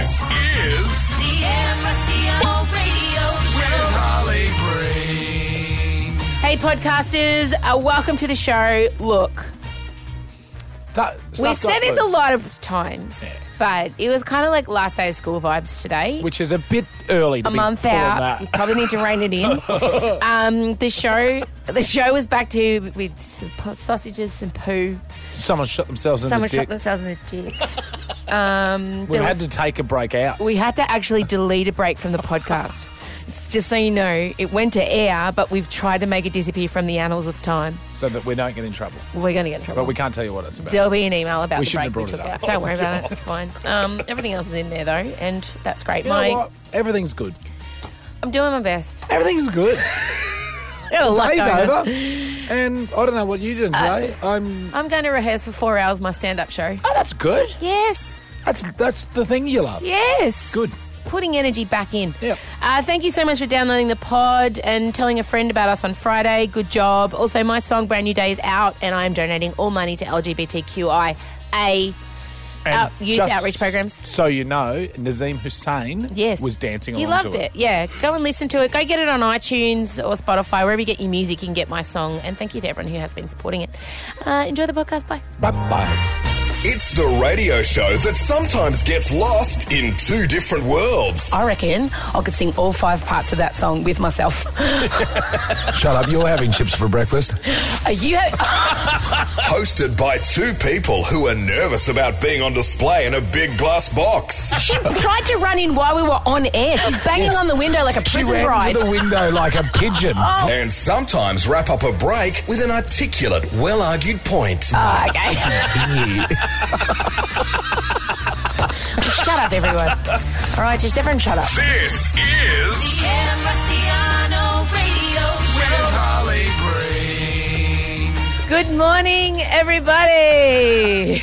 This is The Marciano Radio Show. with Harley Breen. Hey, podcasters, welcome to the show. Look, we've said this a lot of times, but it was kind of like last day of school vibes today. Which is a bit early to A be month pulling out. that. You probably need to rein it in. The show was back to with some sausages, some poo. Someone shot themselves in Someone the shot dick. themselves in the dick. We've had to take a break out. We had to actually delete a break from the podcast. Just so you know, it went to air, but we've tried to make it disappear from the annals of time. So that we don't get in trouble. We're going to get in trouble. But we can't tell you what it's about. There'll be an email about We the shouldn't break have we brought took it up. out. Don't worry about it. It's fine. Everything else is in there, though, and that's great. You know what? Everything's good. I'm doing my best. Everything's good. Got a lot Day's going on. over. And I don't know what you did today. I'm going to rehearse for 4 hours my stand-up show. Oh, that's good. Yes. That's the thing you love. Yes. Good. Putting energy back in. Yep. Thank you so much for downloading the pod and telling a friend about us on Friday. Good job. Also, my song Brand New Day is out and I am donating all money to LGBTQIA And youth just outreach programs. So you know, Nazim Hussain Yes. was dancing He along loved to it. Yeah. Go and listen to it. Go get it on iTunes or Spotify. Wherever you get your music, you can get my song. And thank you to everyone who has been supporting it. Enjoy the podcast. Bye. Bye-bye. It's the radio show that sometimes gets lost in two different worlds. I reckon I could sing all 5 parts of that song with myself. Shut up, you're having chips for breakfast. Are you... Hosted by two people who are nervous about being on display in a big glass box. She tried to run in while we were on air. She's banging on the window like a She prison ran bride. to the window like a pigeon. And sometimes wrap up a break with an articulate, well-argued point. Oh, okay. Shut up, everyone. All right, just everyone shut up. This is The Marciano Radio with Show. Harley Breen. Good morning, everybody.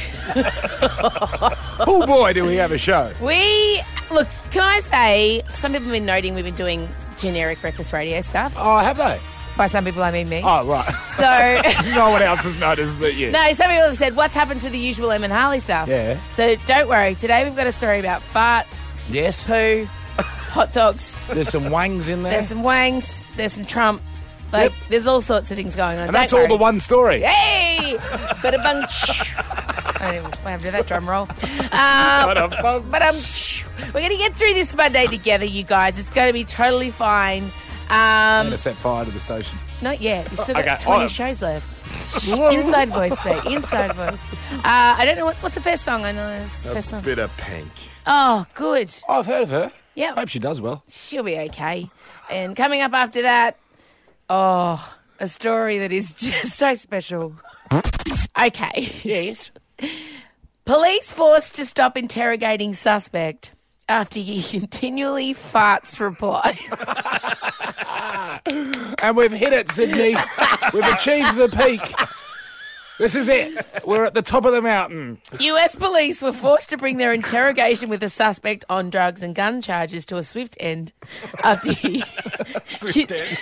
Oh boy, do we have a show. Look, can I say, some people have been noting we've been doing generic breakfast radio stuff. Oh, have they? By some people, I mean me. Oh, right. So, No one else has noticed but you. no, some people have said, what's happened to the usual Em and Harley stuff? Yeah. So don't worry. Today we've got a story about farts, Yes. poo, hot dogs. There's some wangs in there. There's some wangs. There's some Trump. Like, there's all sorts of things going on. And that's all the one story. Hey! Ba-da-bung. I don't even know how to do that drum roll. Ba-da-bung. We're going to get through this Monday together, you guys. It's going to be totally fine. I'm going to set fire to the station. Not yet. You've still got Okay. 20 Oh. shows left. Inside voice, though. Inside voice. I don't know. What's the first song? I know it's the first song. Bit of pink. Oh, good. Oh, I've heard of her. Yeah. Hope she does well. She'll be okay. And coming up after that, a story that is just so special. Okay. Yes. Police forced to stop interrogating suspect after he continually farts reply. And we've hit it, Sydney. We've achieved the peak. This is it. We're at the top of the mountain. US police were forced to bring their interrogation with the suspect on drugs and gun charges to a swift end after he... Swift end.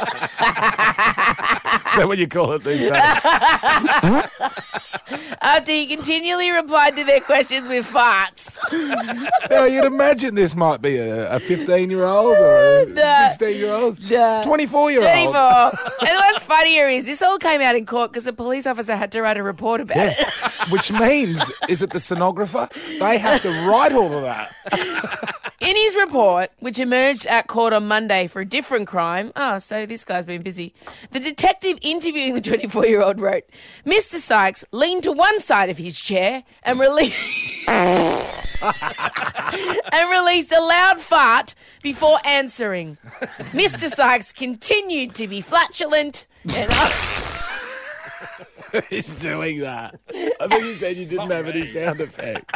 Is that what you call it these days? after he continually replied to their questions with farts. Now, you'd imagine this might be a 15-year-old or a No. 16-year-old, 24-year-old. 24. And what's funnier is this all came out in court because the police officer had to write a report about Yes, it. which means, is it the sonographer? They have to write all of that. In his report, which emerged at court on Monday for a different crime, so this guy's been busy, the detective interviewing the 24-year-old wrote, Mr. Sykes leaned to one side of his chair and released a loud fart before answering. Mr. Sykes continued to be flatulent and... He's doing that. I think you said you didn't have any sound effects.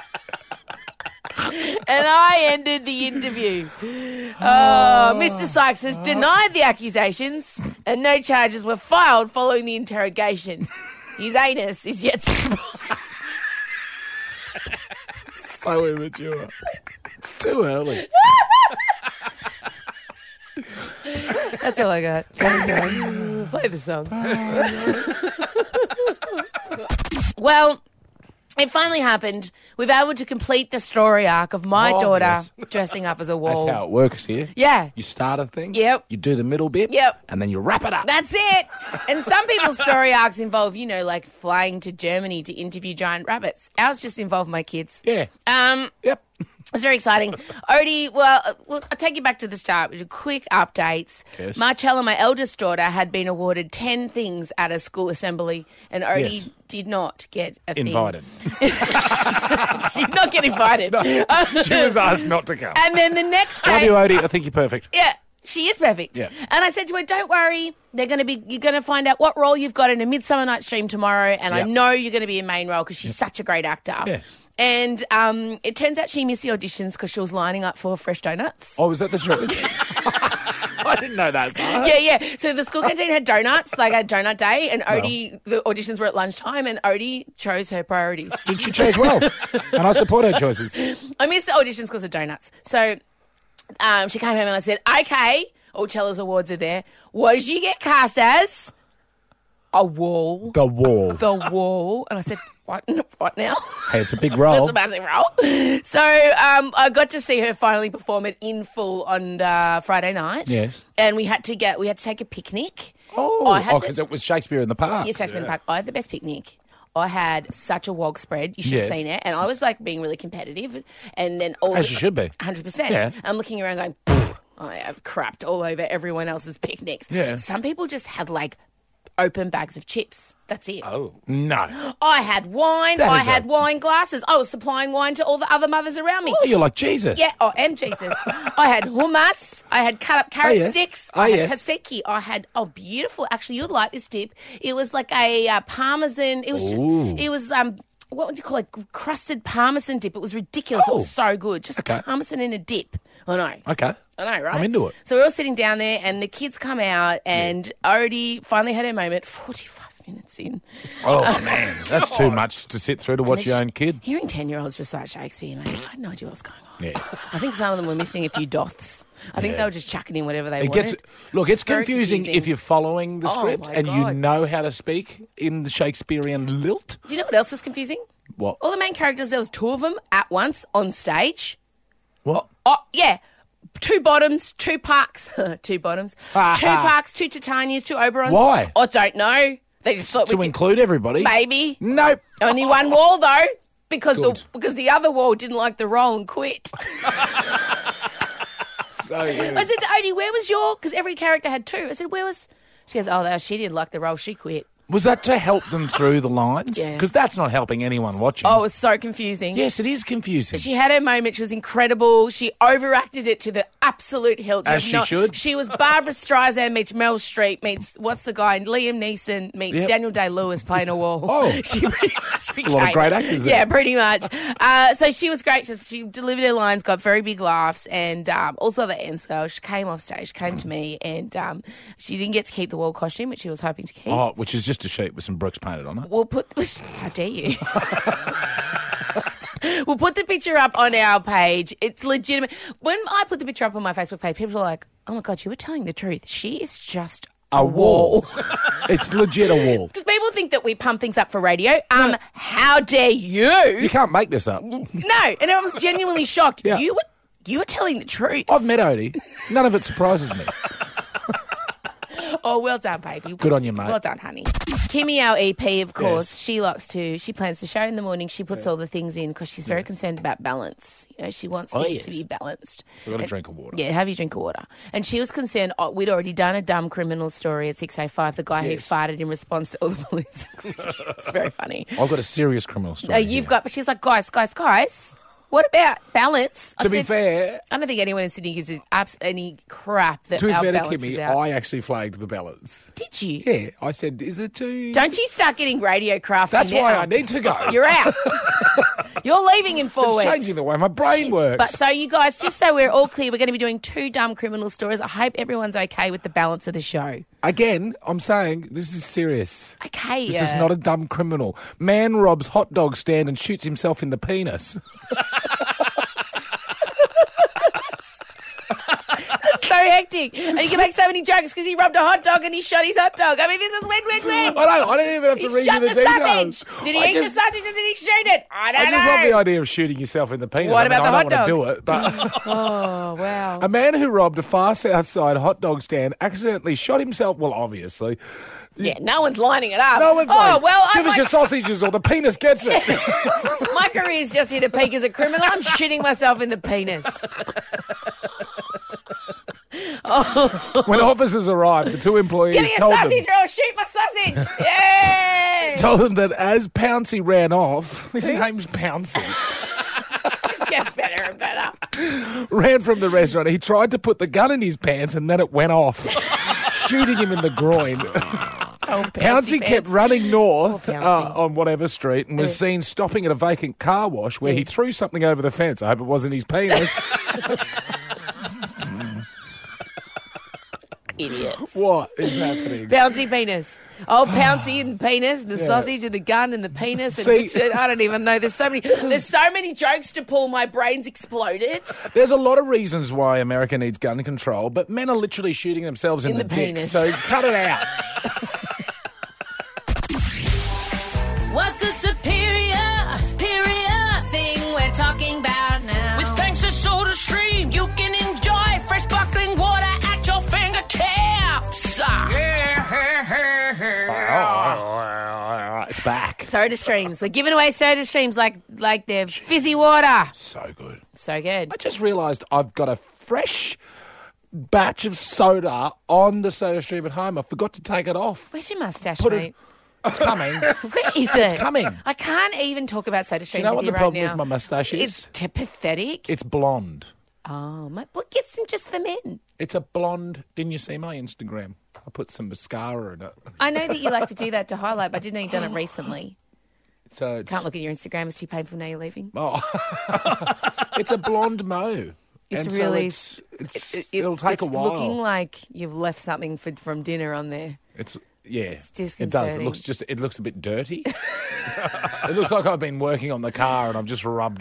And I ended the interview. Mr. Sykes has denied the accusations and no charges were filed following the interrogation. His anus is yet to... So immature. It's too early. That's all I got. Play the song. Well, It finally happened. We've able to complete the story arc of my daughter yes. dressing up as a wall. That's how it works here. Yeah. You start a thing. Yep. You do the middle bit. Yep. And then you wrap it up. That's it. And some people's story arcs involve, like flying to Germany to interview giant rabbits. Ours just involved my kids. Yeah. Yep. It's very exciting. Odie, well, I'll take you back to the start with quick updates. Yes. Marcella, my eldest daughter, had been awarded 10 things at a school assembly, and Odie Yes. did not get a thing. Invited. She did not get invited. She was asked not to come. And then the next Love day... you, Odie. I think you're perfect. Yeah, she is perfect. Yeah. And I said to her, don't worry, you're going to find out what role you've got in A Midsummer Night's Dream tomorrow, and I Yep. know you're going to be a main role because she's such a great actor. Yes. And it turns out she missed the auditions because she was lining up for Fresh Donuts. Oh, was that the truth? I didn't know that. Yeah. So the school canteen had donuts, like a donut day, and Odie, the auditions were at lunchtime, and Odie chose her priorities. Did she chose well? And I support her choices. I missed the auditions because of donuts. So she came home and I said, okay, all Chella's awards are there. What did you get cast as? A wall. The wall. The wall. And I said, what now? Hey, it's a big role. It's a massive role. So I got to see her finally perform it in full on Friday night. Yes. And we had to take a picnic. Oh, had because it was Shakespeare in the Park. Yes, Shakespeare in the Park. I had the best picnic. I had such a wog spread. You should have Yes. seen it. And I was like being really competitive. And then As you should be. 100%. Yeah. I'm looking around going, "Pfft, I have crapped all over everyone else's picnics. Yeah. Some people just had like open bags of chips. That's it. Oh, no. I had wine. That I is had a- wine glasses. I was supplying wine to all the other mothers around me. Oh, you're like Jesus. Yeah, I am Jesus. I had hummus. I had cut up carrot yes. sticks. Oh, I had yes. tzatziki. I had, beautiful. Actually, you'd like this dip. It was like a parmesan. It was Ooh. just, it was, what would you call it? Crusted parmesan dip. It was ridiculous. It Oh. was so good. Just Okay. parmesan in a dip. I know. Okay. I know, right? I'm into it. So we're all sitting down there, and the kids come out, and Odie finally had her moment 45 minutes in. Oh, man. That's too much to sit through to watch your own kid. Hearing 10-year-olds recite Shakespeare, mate, I had no idea what was going on. Yeah. I think some of them were missing a few doths. I think they were just chucking in whatever they It wanted. gets look. It's very confusing if you're following the Oh, script my and God. you know how to speak in the Shakespearean lilt. Do you know what else was confusing? What? All the main characters, there was two of them at once on stage. What? Oh, yeah. Two bottoms, two parks, two bottoms, two parks, two Titanias, two Oberons. Why? I don't know. They just thought To we could, include everybody? maybe. Nope. Only one wall though, because Good. because the other wall didn't like the role and quit. So good. I said to Odie, where was your? Because every character had two. I said, where was? She goes, oh, she didn't like the role. She quit. Was that to help them through the lines? Yeah. Because that's not helping anyone watching. Oh, it was so confusing. Yes, it is confusing. She had her moment. She was incredible. She overacted it to the absolute hilt. As she should. She was Barbara Streisand meets Meryl Streep meets, what's the guy? Liam Neeson meets Yep. Daniel Day-Lewis playing a wall. Oh. She pretty much became a lot of great actors there. Yeah, pretty much. So she was great. She delivered her lines, got very big laughs, and also the end girl. She came off stage, came to me, and she didn't get to keep the wall costume, which she was hoping to keep. Oh, which is just a sheet with some brooks painted on it. We'll put. How dare you? We'll put the picture up on our page. It's legitimate. When I put the picture up on my Facebook page, people are like, "Oh my god, you were telling the truth. She is just a wall." It's legit a wall. Because people think that we pump things up for radio. How dare You you? can't make this up. No, and I was genuinely shocked. Yeah. You were telling the truth. I've met Odie. None of it surprises me. Oh, well done, baby. Good on you, mate. Well done, honey. Kimmy, our EP, of course, she plans the show in the morning. She puts all the things in because she's very concerned about balance. You know, she wants things to be balanced. We've got a drink of water. Yeah, have your drink of water. And she was concerned, we'd already done a dumb criminal story at 6:05, the guy who Yes. farted in response to all the police. It's very funny. I've got a serious criminal story. But she's like, guys, what about balance? I To be said, fair, I don't think anyone in Sydney gives any crap that to be our fair to balance is Kimmy, out. I actually flagged the balance. Did you? Yeah, I said, is it too... Don't you start getting radio craft. That's now. why I need to go. You're out. You're leaving in 4 It's weeks. changing the way my brain works. But so you guys, just so we're all clear, we're going to be doing 2 dumb criminal stories. I hope everyone's okay with the balance of the show. Again, I'm saying this is serious. Okay. This is not a dumb criminal. Man robs hot dog stand and shoots himself in the penis. So hectic. And he can make so many jokes because he rubbed a hot dog and he shot his hot dog. I mean, this is win-win-win. I didn't even have to He read shot you the the details. sausage. Did he eat the sausage or did he shoot it? I don't I just know. love the idea of shooting yourself in the penis. What I mean, about the I hot don't want to do it, but Oh, wow. a man who robbed a far south side hot dog stand accidentally shot himself. Well, obviously. Yeah, no one's lining it up. No one's oh, like, well, give us your sausages or the penis gets it. my career's just here to peak as a criminal. I'm shitting myself in the penis. When officers arrived, the two employees Give me a told sausage them, or I'll shoot my sausage. Yay! told them that as Pouncey ran off, his name's Pouncey, Just gets better and better. ran from the restaurant. He tried to put the gun in his pants and then it went off, shooting him in the groin. Oh, Pouncey kept running north Oh, Pouncey. on whatever street and was seen stopping at a vacant car wash where he threw something over the fence. I hope it wasn't his penis. Idiots. What is happening? Bouncy penis. Oh, Pouncy and penis, and the sausage and the gun and the penis. And See- I don't even know. There's so many jokes to pull. My brain's exploded. There's a lot of reasons why America needs gun control, but men are literally shooting themselves in In the the dick. penis. So cut it out. What's the superior thing we're talking about now? With thanks to SodaStream, you can enjoy fresh sparkling water at your fingertips. It's back. Soda streams. We're giving away soda streams like they're fizzy water. So good. So good. I just realised I've got a fresh batch of soda on the soda stream at home. I forgot to take it off. Where's your mustache, Put it- mate? It's coming. Where is it? It's coming. I can't even talk about soda Do streams you know what with the you right problem now. with my moustache is? It's pathetic. It's blonde. Oh, what gets them just for men? It's a blonde. Didn't you see my Instagram? I put some mascara in it. I know that you like to do that to highlight, but I didn't know you'd done it recently. So it's, Can't look at your Instagram. It's too painful now you're leaving. oh. It's a blonde mo. It's And really... So it'll take a while. It's looking like you've left something from dinner on there. It's yeah, it does. It disconcerting. looks a bit dirty. It looks like I've been working on the car and I've just rubbed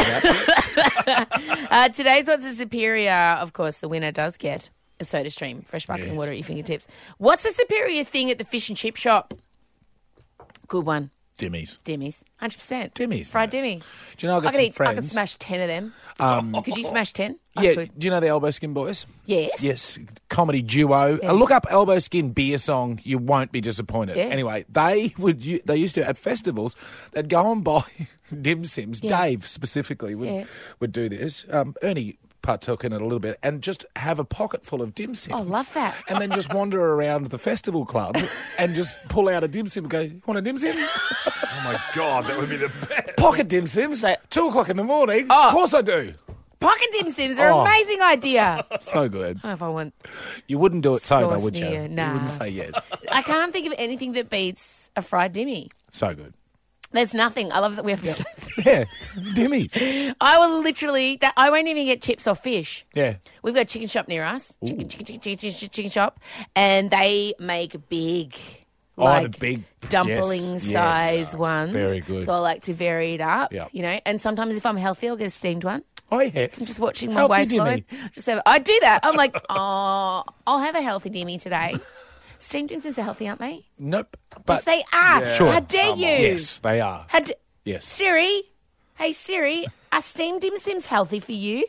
it up. Today's What's the Superior, of course, the winner does get a soda stream, fresh sparkling Yes. water at your fingertips. What's the superior thing at the fish and chip shop? Good one. Dimmies. Dimmies. 100%. Dimmies, Fried mate. dimmy. Do you know I got I some could friends? I could smash 10 of them. Could you smash 10? I Yeah, could. do you know the Elbow Skin Boys? Yes. Yes, comedy duo. Yes. Look up Elbow Skin beer song. You won't be disappointed. Yeah. Anyway, they used to at festivals. They'd go and buy dim sims. Yeah. Dave specifically Yeah. would do this. Ernie partook in it a little bit and just have a pocket full of dim sims. Oh, love that. And then just wander around the festival club and just pull out a dim sim and go, want a dim sim? Oh my God, that would be the best. Pocket dim sims. So- 2 o'clock in the morning. Oh. Of course I do. Pocket dim sims are Oh. an amazing idea. I So good. don't know if I want... You wouldn't do it sober, Sauce would you? near, nah. You wouldn't say yes. I can't think of anything that beats a fried dimmy. So good. There's nothing. I love that we have to say. Yeah, dimmies. I will literally... I won't even get chips or fish. Yeah. We've got a chicken shop near us. Chicken shop. And they make big... The big dumpling yes, size yes. ones. Very good. So I like to vary it up, Yep. you know. And sometimes if I'm healthy, I'll get a steamed one. Oh, yeah. I'm just watching my Healthy waistline. dimmy. Just I do that. I'm like, oh, I'll have a healthy dimmy today. Steamed dim sims are healthy, aren't they? Nope. Yes, But they are. Sure. How dare Come you? on. yes, they are. Yes. Siri, hey Siri, are steamed dim sims healthy for you?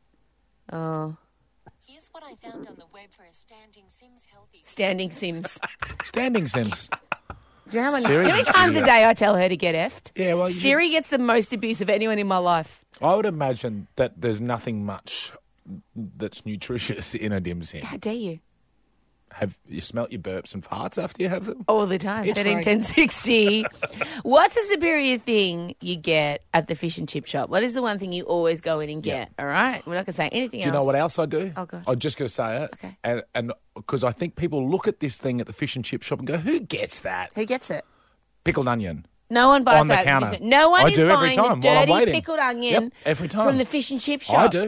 Oh, Here's what I found on the web for a standing Sims healthy. standing sims. Standing sims. Do you know how many, Siri's do you know how many an times a idiot. day I tell her to get effed? Yeah, well, Siri gets the most abuse of anyone in my life. I would imagine that there's nothing much that's nutritious in a dim sim. How dare you? Have you smelt your burps and farts after you have them? All the time. It's 13, right. 10, 60. What's the superior thing you get at the fish and chip shop? What is the one thing you always go in and get? All right? We're not going to say anything Do else. you know what else I do? Oh, God. I'm just going to say it. Okay. And because I think people look at this thing at the fish and chip shop and go, who gets that? Who gets it? Pickled onion. No one buys On the that. counter. No one I is do every buying time the while I'm dirty waiting. pickled onion Yep, every time. from the fish and chip shop. I do.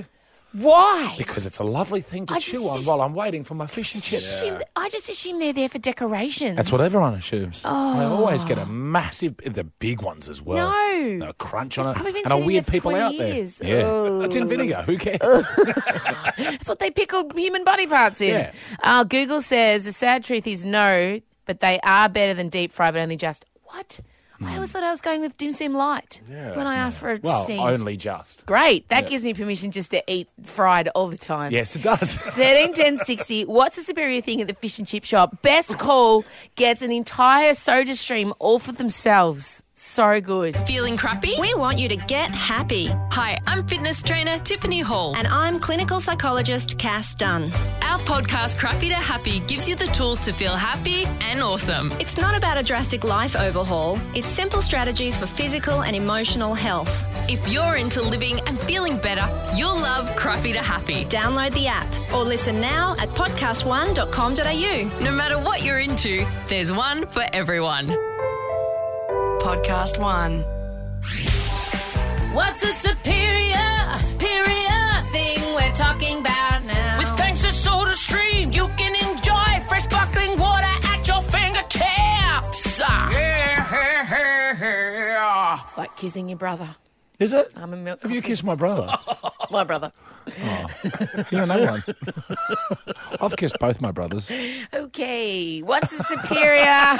Why? Because it's a lovely thing to chew on while I'm waiting for my fish and chips. I just assume they're there for decorations. That's what everyone assumes. I always get a massive, the big ones as well. No. A crunch on it. Probably been And I sitting weird there for people 20 out years. there. Yeah. Oh. It's in vinegar. Who cares? That's what they pickle human body parts in. Yeah. Google says the sad truth is no, but they are better than deep fry, but only just. What? I always thought I was going with dim sim light when I asked for a Well, seed. only just. Great. That gives me permission just to eat fried all the time. Yes, it does. 131060. What's the superior thing at the fish and chip shop? Best call gets an entire soda stream all for themselves. So good. Feeling crappy? We want you to get happy. Hi, I'm fitness trainer Tiffany Hall. And I'm clinical psychologist Cass Dunn. Our podcast, Crappy to Happy, gives you the tools to feel happy and awesome. It's not about a drastic life overhaul. It's simple strategies for physical and emotional health. If you're into living and feeling better, you'll love Crappy to Happy. Download the app or listen now at podcast1.com.au. No matter what you're into, there's one for everyone. Podcast One. What's the superior thing we're talking about now? With thanks to SodaStream, you can enjoy fresh sparkling water at your fingertips. It's like kissing your brother. Is it? I'm a milk Have you coffee. kissed my brother? My brother. You don't know one. I've kissed both my brothers. Okay. What's the superior?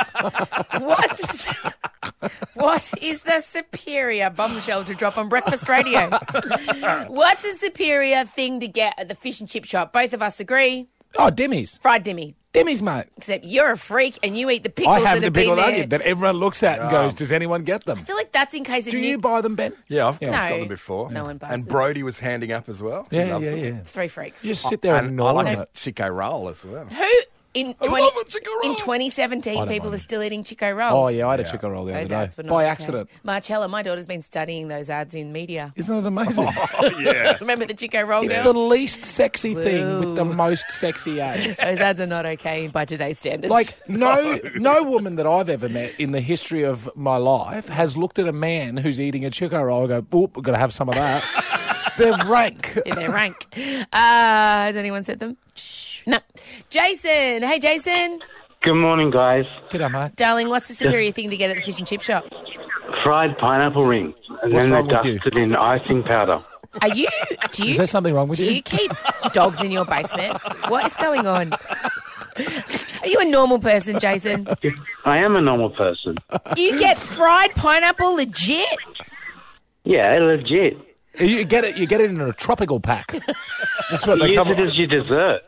What is the superior bombshell to drop on breakfast radio? What's the superior thing to get at the fish and chip shop? Both of us agree. Oh, Dimmies. Fried dimmy. Dimmies, mate. Except you're a freak and you eat the pickles I have that the have been pickled there. onion that everyone looks at and goes, does anyone get them? I feel like that's in case of Do new... you buy them, Ben? Yeah, I've No. got them before. No one buys And them. Brody was handing up as well. He Yeah, loves yeah, them. yeah. Three freaks. You just sit there and And I gnaw on like a it. Chico roll as well. Who in I 20, love a Chico roll. in 2017 don't people mind. are still eating Chico rolls? Oh, yeah, I had a Yeah. chicken roll the Those other ads day. were not By okay. accident. Marcella, my daughter's been studying those ads in media. Isn't it amazing? Yeah. Remember the Chico roll It's girl? the least sexy thing with the most sexy ads. Those ads are not okay by today's standards. Like, no woman that I've ever met in the history of my life has looked at a man who's eating a Chico roll and go, oop, we've got to have some of that. They're rank. in their rank. Has anyone said them? Shh. No. Jason. Hey, Jason. Good morning, guys. G'day, mate. Darling, what's the superior thing to get at the fish and chip shop? Fried pineapple rings, and What's then wrong they're with you? dusted in icing powder. Do Is you there something wrong with do you? you keep dogs in your basement? What is going on? Are you a normal person, Jason? I am a normal person. You get fried pineapple legit? Yeah, legit. You get it in a tropical pack. That's what they Use come. it as your dessert.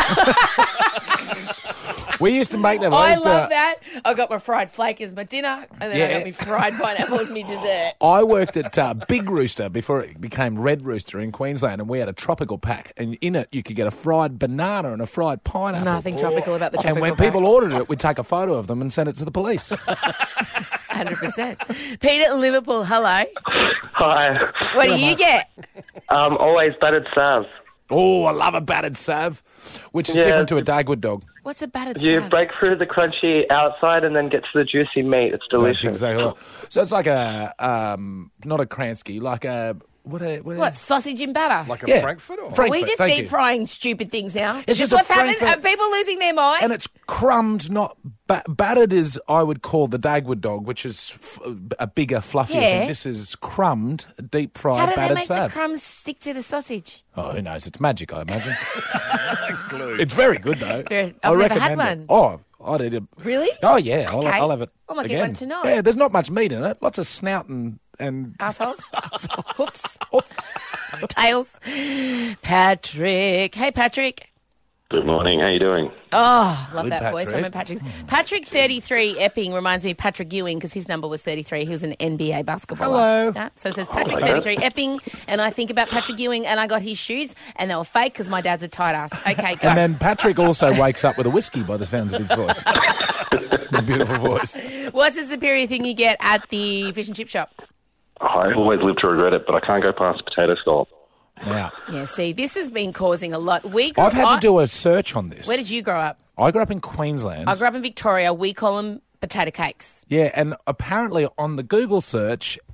We used to make them. I used to- love that. I got my fried flake as my dinner, and then I Yeah. got my fried pineapple as my dessert. I worked at Big Rooster before it became Red Rooster in Queensland, and we had a tropical pack, and in it you could get a fried banana and a fried pineapple. Nothing tropical about the And tropical when pack. people ordered it, we'd take a photo of them and send it to the police. 100%. Peter in Liverpool, hello. Hi. What do you get? Always battered salve. Oh, I love a battered salve, which is Yeah. different to a Dagwood dog. What's a battered You salve? break through the crunchy outside and then get to the juicy meat. It's delicious. That's exactly right. So it's like a, not a Kransky, like a, What, sausage and batter? Like a Yeah. Frankfurt? Or? Are we Frankfurt, just thank deep you. frying stupid things now? It's Is just a what's happening? Frankfurt- Are people losing their mind? And it's crumbed, not battered is, I would call the Dagwood dog, which is a bigger, fluffier Yeah. thing. This is crumbed, deep fried, How do they battered make the salve. crumbs stick to the sausage? Oh, who knows? It's magic, I imagine. It's very good, though. I've I never recommend had it. one. Oh, I'd eat it. Really? Oh, yeah. Okay. I'll have it I might get again. one tonight. Yeah, there's not much meat in it. Lots of snout and Assholes? Whoops. Oops. Tails. Patrick. Hey, Patrick. Good morning. How you doing? Oh, love Good, that voice. Patrick. I'm in Patrick's. Patrick 33 Epping reminds me of Patrick Ewing because his number was 33. He was an NBA basketballer. Hello. Yeah, so it says Patrick 33 Epping, and I think about Patrick Ewing, and I got his shoes, and they were fake because my dad's a tight ass. Okay, go. And then Patrick also wakes up with a whiskey by the sounds of his voice. A beautiful voice. What's the superior thing you get at the fish and chip shop? I always live to regret it, but I can't go past potato scallop. Now, Yeah, see, this has been causing a lot. I've had to do a search on this. Where did you grow up? I grew up in Queensland. I grew up in Victoria. We call them potato cakes. Yeah, and apparently on the Google search,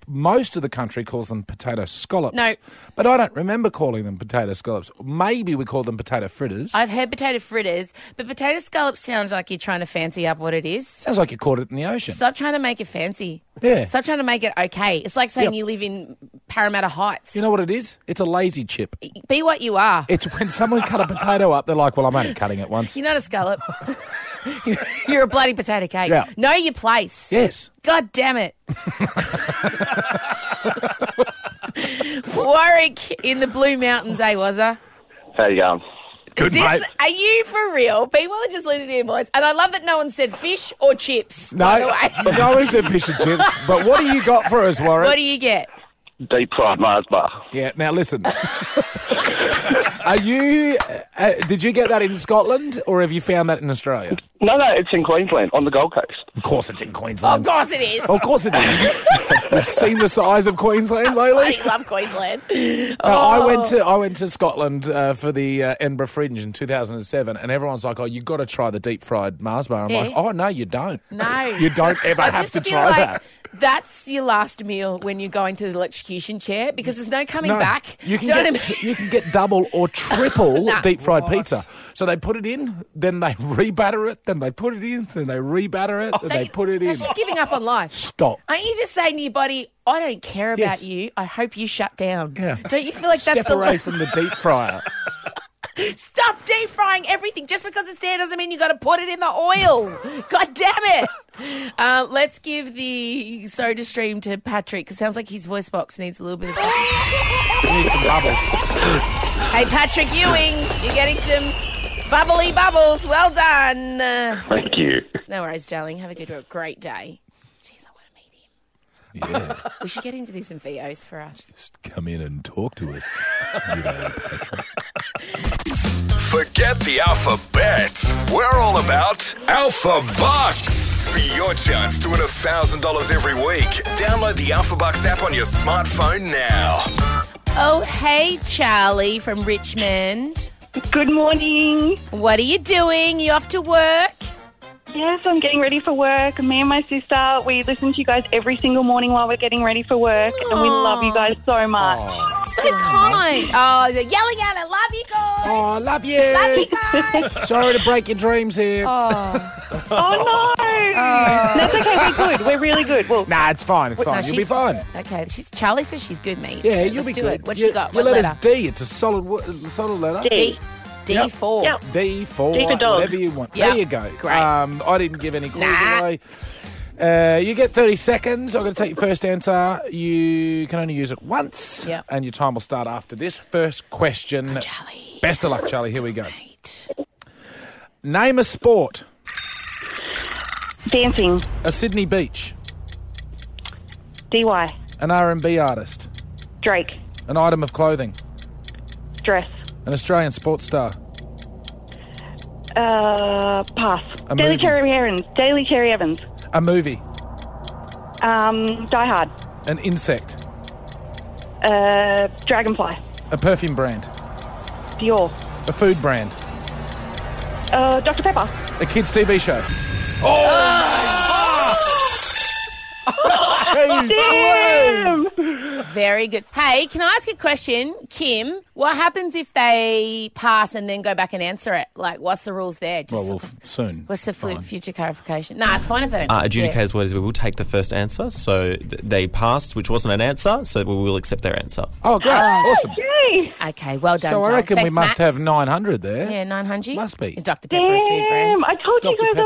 most of the country calls them potato scallops. No. But I don't remember calling them potato scallops. Maybe we call them potato fritters. I've heard potato fritters, but potato scallops sounds like you're trying to fancy up what it is. Sounds like you caught it in the ocean. Stop trying to make it fancy. Yeah. Stop trying to make it okay. It's like saying you live in Parramatta Heights. You know what it is? It's a lazy chip. Be what you are. It's when someone cut a potato up, they're like, well, I'm only cutting it once. You're not a scallop. You're a bloody potato cake. Yeah. Know your place. Yes. God damn it. Warwick in the Blue Mountains, Wazza? How you going? Good, mate. Are you for real? People are just losing their minds. And I love that no one said fish or chips, by the way. No one said fish and chips. But what do you got for us, Warwick? What do you get? Deep fried Mars bar. Yeah, now listen. Are you... did you get that in Scotland or have you found that in Australia? No, it's in Queensland, on the Gold Coast. Of course it's in Queensland. Of course it is. Of course it is. You've seen the size of Queensland lately? I love Queensland. I went to Scotland for the Edinburgh Fringe in 2007, and everyone's like, "Oh, you got to try the deep fried Mars bar." I'm like, "Oh no, you don't. No, you don't ever have to try that." That's your last meal when you're going to the electrocution chair because there's no coming back. You can get double or triple deep fried pizza. So they put it in, then they rebatter it, then they put it in, then they rebatter it, then they put it in. That's just giving up on life. Stop. Aren't you just saying to your body, I don't care about you. I hope you shut down. Yeah. Don't you feel like that's Step away from the deep fryer. Stop deep frying everything. Just because it's there doesn't mean you got to put it in the oil. God damn it. Let's give the soda stream to Patrick because it sounds like his voice box needs a little bit of... Need some bubbles. Hey, Patrick Ewing, you're getting some bubbly bubbles. Well done. Thank you. No worries, darling. Have a great day. Jeez, I want to meet him. Yeah. We should get him to do some VOs for us. Just come in and talk to us. Patrick. Forget the alphabet. We're all about Alpha Bucks. For your chance to win $1,000 every week, download the Alpha Bucks app on your smartphone now. Oh, hey, Charlie from Richmond. Good morning. What are you doing? You off to work? Yes, I'm getting ready for work. Me and my sister, we listen to you guys every single morning while we're getting ready for work, and we love you guys so much. So kind. Oh, they're yelling out, I love you guys. Oh, love you. Love you guys. Sorry to break your dreams here. Oh, no. That's okay, we're good. We're really good. Well, Nah, it's fine. It's No, fine. You'll be fine. Okay, Charlie says she's good, mate. Yeah, So you'll let's be do good. It. What she got? Your What letter's letter? D. It's a solid letter. D. D4. Yep. D4. D for dog. Whatever you want. Yep. There you go. Great. I didn't give any clues Nah. away. You get 30 seconds. I'm going to take your first answer. You can only use it once. Yep. And your time will start after this. First question. Charlie. Best of luck, Charlie. Here we go. Mate. Name a sport. dancing. A Sydney beach. DY. An R&B artist. Drake. An item of clothing. Dress. An Australian sports star. Pass. A Daily movie. Cherry Evans. A movie. Die Hard. An insect. Dragonfly. A perfume brand. Dior. A food brand. Dr. Pepper. A kids' TV show. Damn! Very good. Hey, can I ask a question? Kim, what happens if they pass and then go back and answer it? Like, what's the rules there? Just Well, soon. what's the future clarification? Nah, it's fine if they don't. Adjudicators' word is we will take the first answer. So they passed, which wasn't an answer, so we will accept their answer. Oh, great. Awesome. Yay! Okay, well done, So I Joel. reckon we Thanks, must Max. have 900 there. Yeah, 900? Must be. Is Dr. Pepper a food brand? Damn! I told you Dr. guys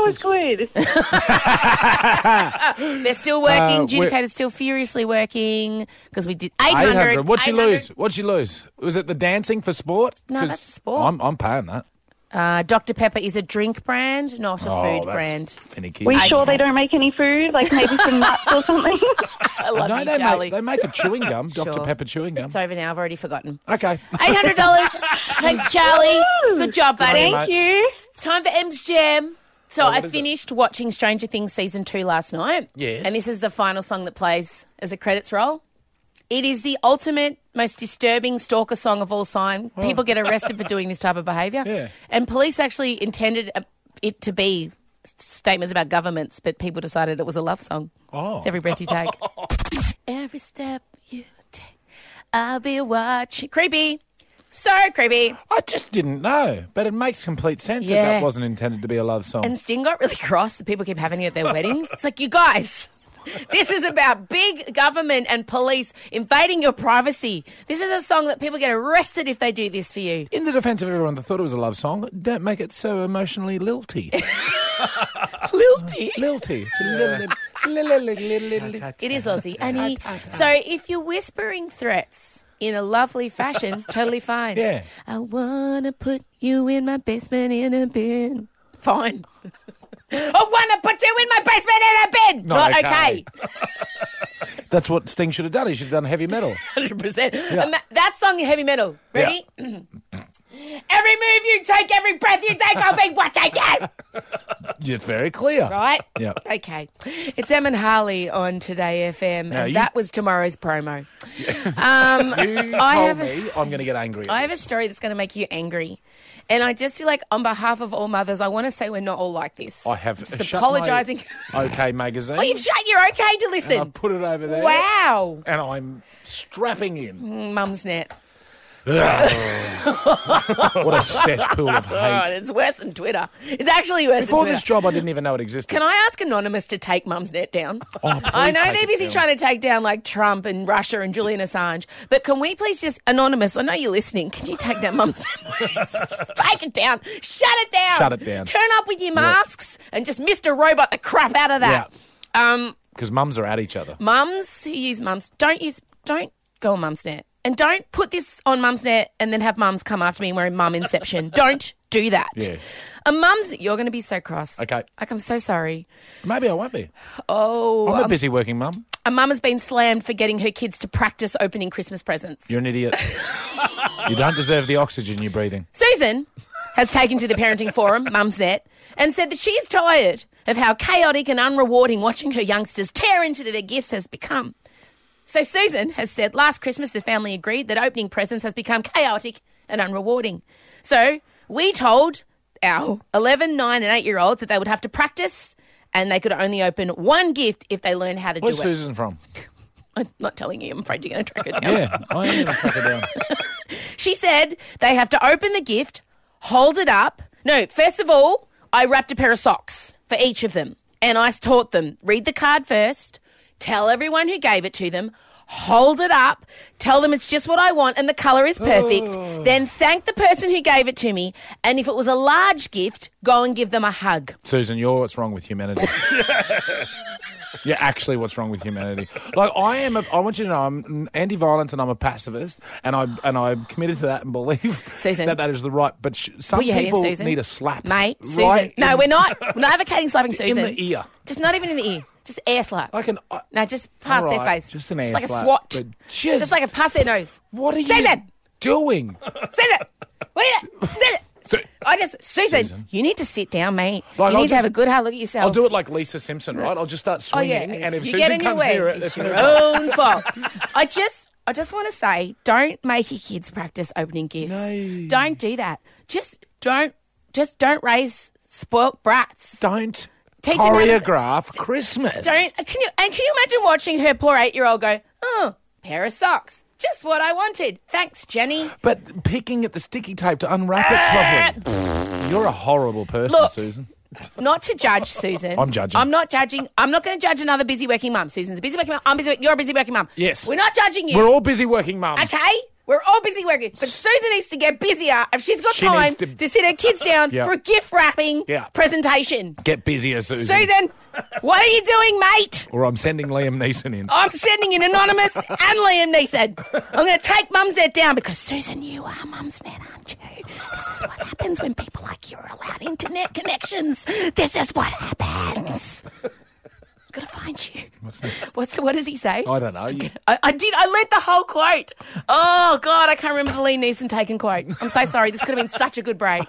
I was good. They're still working. we're- Adjudicator's still furiously working because we did 800. What'd you 800. lose? What'd you lose? Was it the dancing for sport? No, 'Cause that's sport. I'm paying that. Dr. Pepper is a drink brand, not a food that's brand. finicky. We sure Okay. they don't make any food? Like maybe some nuts or something? I love No, you, they Charlie. make a chewing gum, Dr. Sure. Pepper chewing gum. It's over now. I've already forgotten. Okay. $800. Thanks, Charlie. Good job, buddy. on you, mate. Thank you. It's time for M's Jam. So what I is it? finished watching Stranger Things Season 2 last night. Yes. And this is the final song that plays as the credits roll. It is the ultimate, most disturbing stalker song of all time. People get arrested for doing this type of behaviour. Yeah. And police actually intended it to be statements about governments, but people decided it was a love song. Oh. It's Every Breath You Take. Every step you take, I'll be watching. Creepy. So creepy. I just didn't know, but it makes complete sense that Yeah. that wasn't intended to be a love song. And Sting got really cross that people keep having it at their weddings. It's like, you guys, this is about big government and police invading your privacy. This is a song that people get arrested if they do this for you. In the defence of everyone that thought it was a love song, don't make it so emotionally lilty. Lilty? Lilty. It's a little. It is lilty. And so if you're whispering threats in a lovely fashion, totally fine. Yeah. I want to put you in my basement in a bin. Fine. I want to put you in my basement in a bin. Not okay. That's what Sting should have done. He should have done heavy metal. 100%. Yeah. And that song is heavy metal. Ready? Every move you take, every breath you take, I'll be watching you. It's very clear. Right? Yeah. Okay. It's Em and Harley on Today FM. Now, and you- that was tomorrow's promo. You I told have me I'm going to get angry at I have a this. story that's going to make you angry. And I just feel like on behalf of all mothers, I want to say we're not all like this. I have Just shut apologising. my OK magazine. Oh, you've shut your okay to and listen. I've put it over there. Wow. And I'm strapping in. Mumsnet. What a cesspool of God, hate. it's worse than Twitter. It's actually worse Before than this Twitter. job, I didn't even know it existed. Can I ask Anonymous to take Mumsnet down? Oh, please I know take they're it busy down. trying to take down like Trump and Russia and Julian Assange, but can we please just, Anonymous, I know you're listening, can you take down Mumsnet, please? Just take it down. Shut it down. Shut it down. Turn up with your masks and just Mr. Robot the crap out of that. Because mums are at each other. Mums who use mums, don't go on Mumsnet. And don't put this on Mumsnet and then have mums come after me wearing mum inception. Don't do that. Yeah. A mum's, you're going to be so cross. Okay. Like, I'm so sorry. Maybe I won't be. Oh. I'm a busy working mum. A mum has been slammed for getting her kids to practice opening Christmas presents. You're an idiot. You don't deserve the oxygen you're breathing. Susan has taken to the parenting forum, Mumsnet, and said that she's tired of how chaotic and unrewarding watching her youngsters tear into their gifts has become. So Susan has said last Christmas the family agreed that opening presents has become chaotic and unrewarding. So we told our 11, 9 and 8-year-olds that they would have to practice and they could only open one gift if they learned how to Where's do Susan from? it. I'm not telling you. I'm afraid you're going to track her down. Yeah, I am going to track her down. She said they have to open the gift, hold it up. No, first of all, I wrapped a pair of socks for each of them. And I taught them, read the card first, tell everyone who gave it to them, hold it up, tell them it's just what I want and the colour is perfect, then thank the person who gave it to me, and if it was a large gift, go and give them a hug. Susan, you're what's wrong with humanity. You're actually what's wrong with humanity. Like, I want you to know I'm anti-violence and I'm a pacifist, and I'm committed to that and believe Susan. that is the right. But some Put your head in, people Susan. need a slap. Mate, Susan. Right No, in- we're not. We're not advocating slapping Susan. In the ear. Just not even in the ear. Just air slap. Like an, No, just past all their right, face. just an air like slap, a swat. but just- Just like a past their nose. What are you Susan! doing? Susan! What are you... Susan! Susan, Susan. you need to sit down, mate. Like, you I'll need to have just- a good hard look at yourself. I'll do it like Lisa Simpson, right? I'll just start Oh, swinging, yeah. and if you Susan get in your comes way, near it, it's it's your her own fault. I just want to say, don't make your kids practice opening gifts. No. Don't do that. Just don't raise spoilt brats. Don't Teach them how to- choreograph Christmas. Can you imagine watching her poor 8-year-old go, oh, pair of socks. Just what I wanted. Thanks, Jenny. But picking at the sticky tape to unwrap it properly. You're a horrible person, Look. Susan. Not to judge, Susan. I'm judging. I'm not judging. I'm not going to judge another busy working mum. Susan's a busy working mum. I'm busy. You're a busy working mum. Yes. We're not judging you. We're all busy working mums. Okay? We're all busy working. But Susan needs to get busier if she's got She time needs to sit her kids down Yeah. for a gift wrapping Yeah. presentation. Get busier, Susan. Susan, what are you doing, mate? Or I'm sending Liam Neeson in. I'm sending in Anonymous and Liam Neeson. I'm going to take Mumsnet down because, Susan, you are Mumsnet, aren't you? This is what happens when people like you are allowed internet connections. This is what happens. Got to find you. What does he say? I don't know. I read the whole quote. Oh, God, I can't remember the Liam Neeson taken quote. I'm so sorry. This could have been such a good break.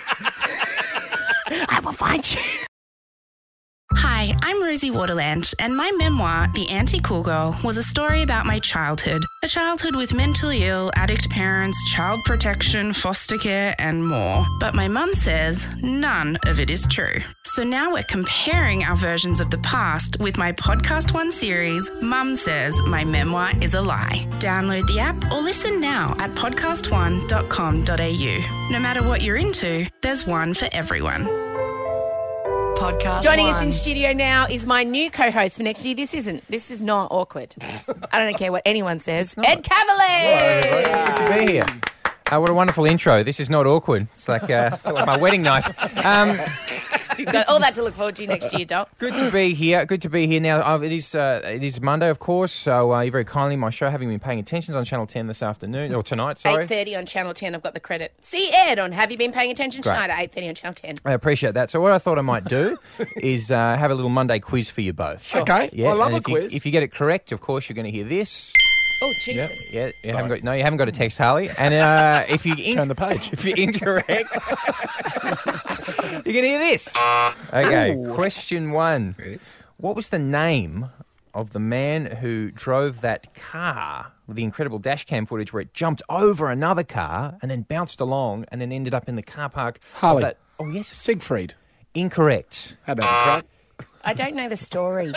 I will find you. Hi, I'm Rosie Waterland, and my memoir, The Anti-Cool Girl, was a story about my childhood. A childhood with mentally ill, addict parents, child protection, foster care, and more. But my mum says none of it is true. So now we're comparing our versions of the past with my Podcast One series, Mum Says My Memoir is a Lie. Download the app or listen now at podcastone.com.au. No matter what you're into, there's one for everyone. Podcast Joining One. us in studio now is my new co-host for next year. This is not awkward. I don't care what anyone says. Ed Cavalier. Good to be here. What a wonderful intro. This is not awkward. It's like my wedding night. You've got all that to look forward to next year, Doc. Good to be here. Good to be here. Now, it is Monday, of course, so you're very kindly my show, having been paying attention on Channel 10 this afternoon, or tonight, sorry. 8:30 on Channel 10, I've got the credit. See Ed on Have You Been Paying Attention Great. tonight at 8:30 on Channel 10. I appreciate that. So what I thought I might do is have a little Monday quiz for you both. Sure. Okay. Yeah, I love and a if quiz. if you get it correct, of course, you're going to hear this. Oh, Jesus. Yeah, you haven't got a text, Harley. And if you Turn the page. If you're incorrect, you're going to hear this. Okay, question 1. What was the name of the man who drove that car with the incredible dash cam footage where it jumped over another car and then bounced along and then ended up in the car park? Harley. Oh, yes. Siegfried. Incorrect. How about it, I don't know the story.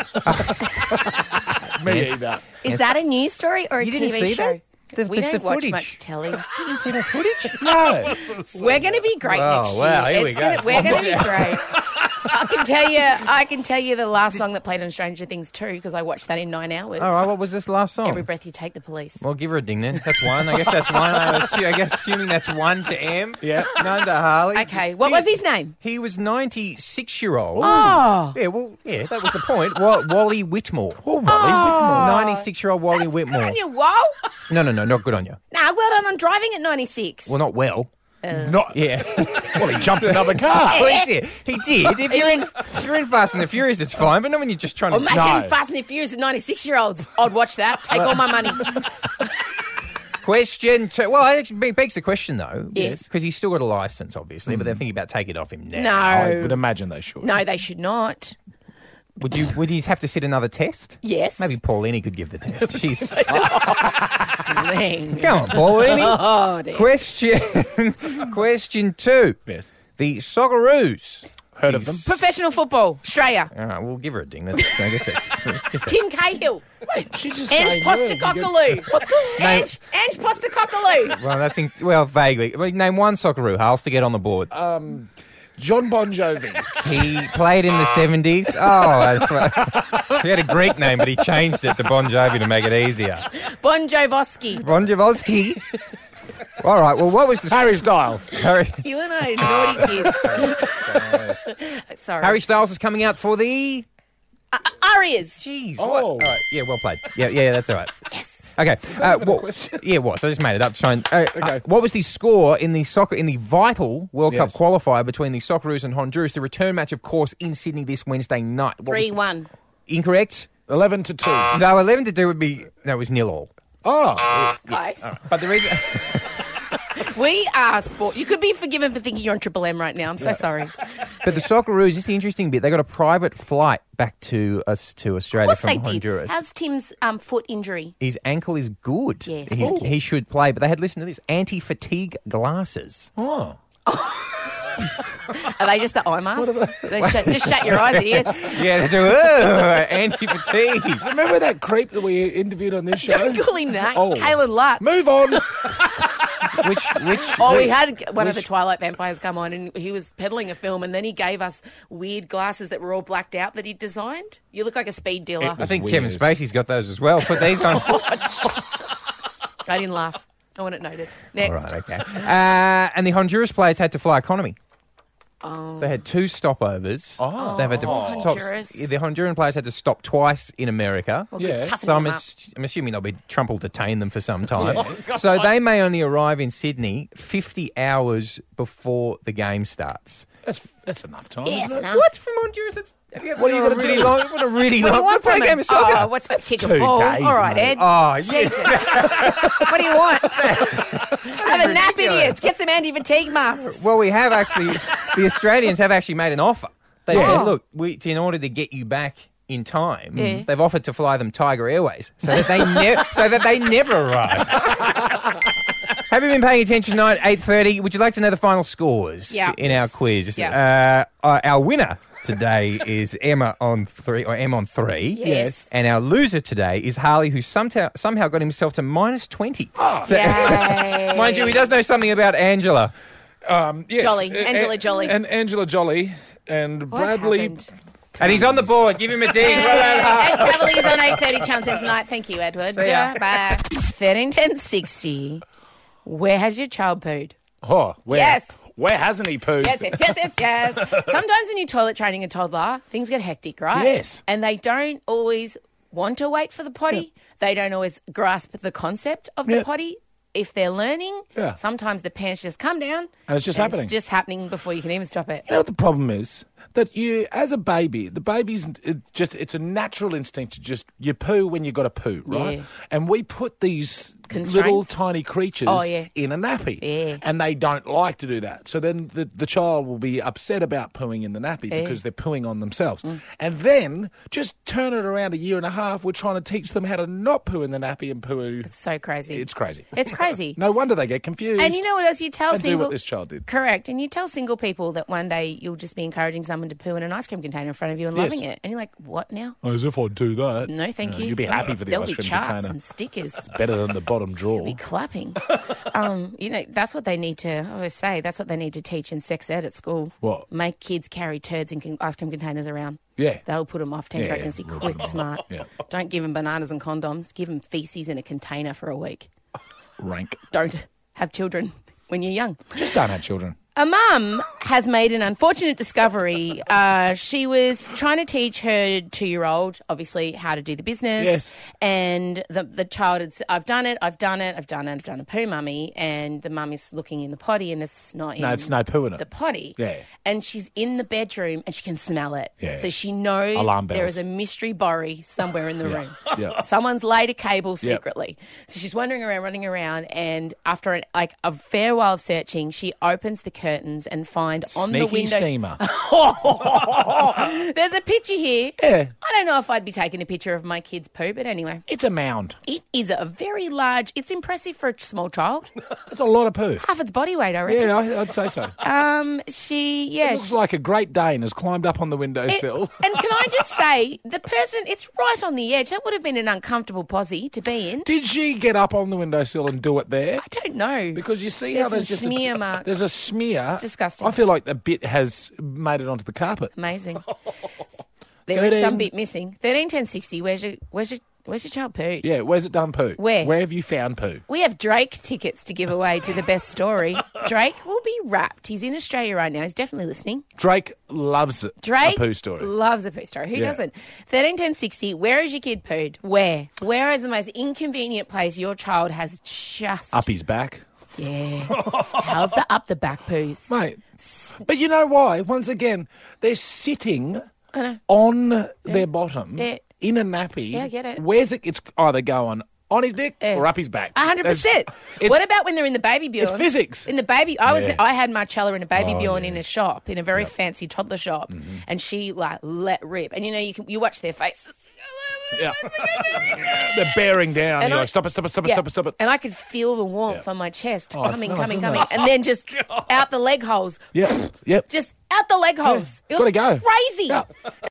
Me either. Is that a news story or a You didn't TV see show? that? We don't the watch footage. much telly. Didn't see that footage? No. We're going to be great next year. Wow, here we go. We're going to be great. I can tell you the last song that played on Stranger Things 2 because I watched that in 9 hours. All right, what was this last song? Every Breath You Take, The Police. Well, give her a ding then. That's one. I guess that's one. I guess assuming that's one to M. Yeah. None to Harley. Okay, what was his name? He was 96-year-old. Oh. Yeah, well, yeah, that was the point. Wally Whitmore. Oh, Wally Whitmore. 96-year-old Wally Whitmore. Good on you, whoa. No, not good on you. Nah, well done on driving at 96. Well, not well. Not. Yeah. Well, he jumped another car. Well, he did. If you're in Fast and the Furious, it's fine, but not when you're just trying to... Imagine Fast and the Furious with 96-year-olds. I'd watch that. Take all my money. Question 2. Well, it actually begs the question, though. Yes. Because he's still got a licence, obviously, but they're thinking about taking it off him now. No. I would imagine they should. No, they should not. Would you have to sit another test? Yes. Maybe Paulini could give the test. She's... Dang. Come on, Paulini. Oh, dear. Question 2. Yes. The Socceroos. Heard of them? Professional football, Australia. All right, we'll give her a ding. I guess that's Tim Cahill. Wait, she's just Ange saying words. Postecoglou. Ange Postecoglou. Well, vaguely. Name one Socceroo, Hals, to get on the board. John Bon Jovi. He played in the 70s. Oh, he had a Greek name, but he changed it to Bon Jovi to make it easier. Bon Jovoski. Bon Jovoski. All right, well, what was the... Harry Styles. You and I are naughty kids. Sorry. Harry Styles is coming out for the... Arias. Jeez. Oh. What? All right, yeah, well played. Yeah, that's all right. Yes. Okay. Yeah, what? So I just made it up. What was the score in the vital World Cup qualifier between the Socceroos and Honduras? The return match, of course, in Sydney this Wednesday night. 3-1. Incorrect. 11-2. No, 11-2 would be... No, it was 0-0. Oh. Close. Right. But the reason... We are sport. You could be forgiven for thinking you're on Triple M right now. I'm so sorry. But the Socceroos, this is the interesting bit. They got a private flight back to Australia from Honduras. How's Tim's foot injury? His ankle is good. Yes. He should play. But they had, listen to this, anti-fatigue glasses. Oh. Are they just the eye mask? Just shut your eyes, idiots. Yeah, they're anti-fatigue. Remember that creep that we interviewed on this show? Don't call him that. Oh. Kalen Lutz. Move on. We had one of the Twilight vampires come on and he was peddling a film and then he gave us weird glasses that were all blacked out that he'd designed. You look like a speed dealer. I think Kevin Spacey's got those as well. Put these on. I didn't laugh. I want it noted. Next. All right, okay. And the Honduras players had to fly economy. Oh. They had 2 stopovers. Oh. They've had to Honduras. stop. The Honduran players had to stop twice in America. Well, Yeah. so I'm assuming Trump will detain them for some time. So they may only arrive in Sydney 50 hours before the game starts. That's enough time, Yeah, isn't it's it? enough. What from Honduras? What are you going to really long? What a really long? What Play a game of soccer. Oh, what's that kick a 2 ball? days, All right, mate. Ed. Oh, Jesus. What do you want? Have a nap, idiots. Get some anti-fatigue masks. Well, we have actually. The Australians have actually made an offer. They said, "Look, in order to get you back in time, they've offered to fly them Tiger Airways so that they never arrive." Have you been paying attention tonight, 8:30? Would you like to know the final scores in our quiz? Yeah. Our winner today is Emma on 3, or M on 3. Yes. And our loser today is Harley, who somehow got himself to minus 20. Yay. Mind you, he does know something about Angela. Yes. Jolly. Angela Jolly. And Angela Jolly and Bradley. happened? And he's on the board. Give him a ding. Well done, And Harley. Cavaliers on 8:30 Channel tonight. Thank you, Edward. See ya. Bye. 131060. Where has your child pooed? Oh, where? Yes. Where hasn't he pooed? Yes. Sometimes when you're toilet training a toddler, things get hectic, right? Yes. And they don't always want to wait for the potty. They don't always grasp the concept of the potty. If they're learning, sometimes the pants just come down. And it's just happening. It's just happening before you can even stop it. You know what the problem is? That you, as a baby, the baby's it's a natural instinct to just, you poo when you got to poo, right? Yeah. And we put these Constraints. little tiny creatures in a nappy. Yeah. And they don't like to do that. So then the child will be upset about pooing in the nappy because they're pooing on themselves. And then just turn it around a year and a half, we're trying to teach them how to not poo in the nappy and poo. It's so crazy. It's crazy. It's crazy. No wonder they get confused. And you know what else you tell and single... do what this child did. Correct. And you tell single people that one day you'll just be encouraging someone to poo in an ice cream container in front of you and loving it. And you're like, what now? As if I'd do that. No, thank you. You'd be happy for the There'll ice be cream charts container. and stickers. It's better than the bottom drawer. Be clapping. You know, that's what they need to, I always say, that's what they need to teach in sex ed at school. What? Make kids carry turds in ice cream containers around. Yeah. That'll put them off teen Yeah, pregnancy we'll quick, put 'em smart. off. Yeah. Don't give them bananas and condoms. Give them feces in a container for a week. Rank. Don't have children when you're young. Just don't have children. A mum has made an unfortunate discovery. She was trying to teach her 2-year-old, obviously, how to do the business. Yes. And the child had said, I've done a poo, mummy. And the mum is looking in the potty and it's not in No, it's no poo in it. the potty. Yeah. And she's in the bedroom and she can smell it. Yeah. So she knows Alarm bells. there is a mystery Borry somewhere in the room. Yeah. Someone's laid a cable secretly. So she's wandering around, running around, and after a fair while of searching, she opens the curtains and find on the Sneaky window... steamer. There's a picture here. Yeah. I don't know if I'd be taking a picture of my kid's poo, but anyway. It's a mound. It is a very large... It's impressive for a small child. It's a lot of poo. Half its body weight, I reckon. Yeah, I'd say so. It Looks like a Great Dane has climbed up on the windowsill. And can I just say, the person, it's right on the edge. That would have been an uncomfortable posse to be in. Did she get up on the windowsill and do it there? I don't know. Because you see There's how there's some just smear marks. There's a smear. It's disgusting. I feel like the bit has made it onto the carpet. Amazing. There is some bit missing. 131060. Where's your child pooed? Yeah, where's it done poo? Where? Where have you found poo? We have Drake tickets to give away to the best story. Drake will be wrapped. He's in Australia right now. He's definitely listening. Drake loves it. Drake A poo story. loves a poo story. Who Yeah. doesn't? 131060. Where is your kid pooed? Where? Where is the most inconvenient place your child has just... Up his back. Yeah. How's the up the back poos? Mate. But you know why? Once again, they're sitting I know. on their bottom Yeah. in a nappy. Yeah, I get it. Where's it? It's either going on his dick or up his back. 100%. It's- What about when they're in the baby Bjorn? It's physics. In the baby, Yeah. I had Marcella in a baby Oh, Bjorn yeah. in a shop, in a very fancy toddler shop, and she let rip. And you know, you watch their faces. Yeah. They're bearing down. And You're I- like, stop it, stop it, stop it, Yeah. stop it, stop it. And I could feel the warmth on my chest Oh, it's coming, nice, coming, isn't coming. it? And then just out the leg holes. Yeah, yep. Just out the leg holes. It was Gotta go. crazy. Yeah.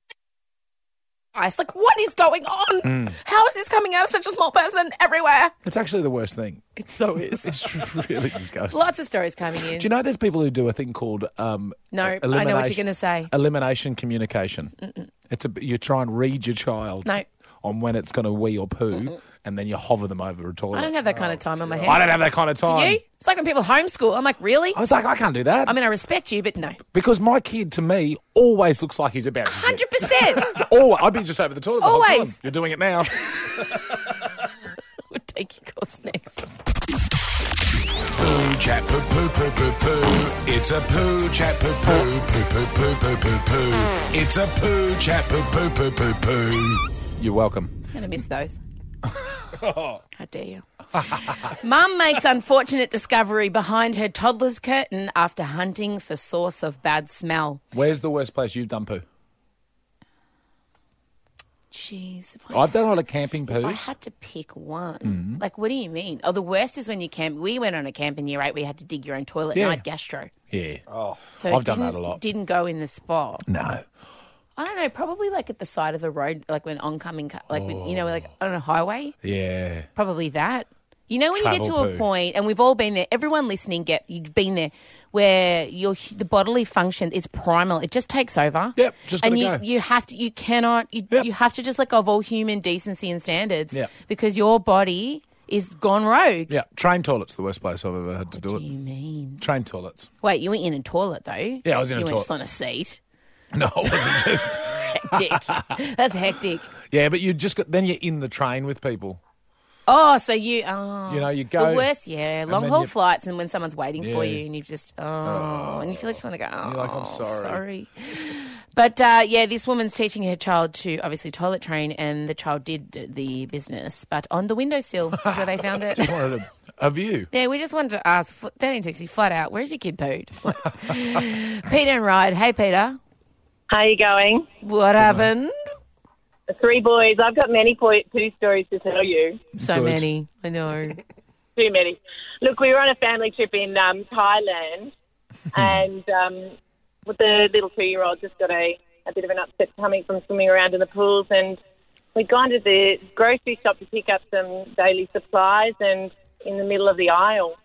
It's like, what is going on? How is this coming out of such a small person everywhere? It's actually the worst thing. It so is. It's really disgusting. Lots of stories coming in. Do you know there's people who do a thing called No, I know what you're going to say. Elimination communication. It's you try and read your child No. on when it's going to wee or poo, and then you hover them over a toilet. I don't have that kind of time on my hands. I don't have that kind of time. Do you? It's like when people homeschool. I'm like, really? I was like, I can't do that. I mean, I respect you, but no. Because my kid, to me, always looks like he's about to shit. 100%. Always. I'd be just over the toilet the whole Always. time. You're doing it now. We'll take your calls next. Poo chat poo poo poo poo poo. It's a poo chat poo poo poo poo poo poo poo poo. It's a poo chat poo poo poo poo poo. You're welcome. I'm going to miss those. How dare you? Mum makes unfortunate discovery behind her toddler's curtain after hunting for source of bad smell. Where's the worst place you've done poo? Jeez. I've done a lot of camping If I poos. had to pick one, like, what do you mean? Oh, the worst is when you camp. We went on a camp in year 8 where you had to dig your own toilet Yeah. and I had gastro. Yeah. So I've done that didn't- a lot. Didn't go in the spot. No. I don't know, probably like at the side of the road, like when oncoming, like, like on a highway. Yeah. Probably that. You know, when you get to Travel a poo. point, and we've all been there, everyone listening, you've been there, where the bodily function, it's primal. It just takes over. Yep, just gotta and go. you have to, you have to just let go of all human decency and standards. Yep. Because your body is gone rogue. Yeah, train toilet's the worst place I've ever had to do it. What do you mean? Train toilets. Wait, you went in a toilet though? Yeah, I was in a You toilet. weren't just on a seat. No, it wasn't just. Hectic. That's hectic. Yeah, but then you're in the train with people. Oh, so you you go. The worst, yeah. Long then haul you- flights and when someone's waiting for Yeah. you and you've just, and you feel like just want to go, You're like, I'm sorry. But, this woman's teaching her child to obviously toilet train and the child did the business, but on the windowsill is where they found it. Just wanted a view. Yeah, we just wanted to ask, 1360, flat out, where's your kid pooed? Peter and Ride. Hey, Peter. How you going? What happened? 3 boys. I've got many poo stories to tell you. So many. I know. Too many. Look, we were on a family trip in Thailand, and the little 2-year-old just got a bit of an upset tummy from swimming around in the pools, and we'd gone to the grocery shop to pick up some daily supplies, and in the middle of the aisle.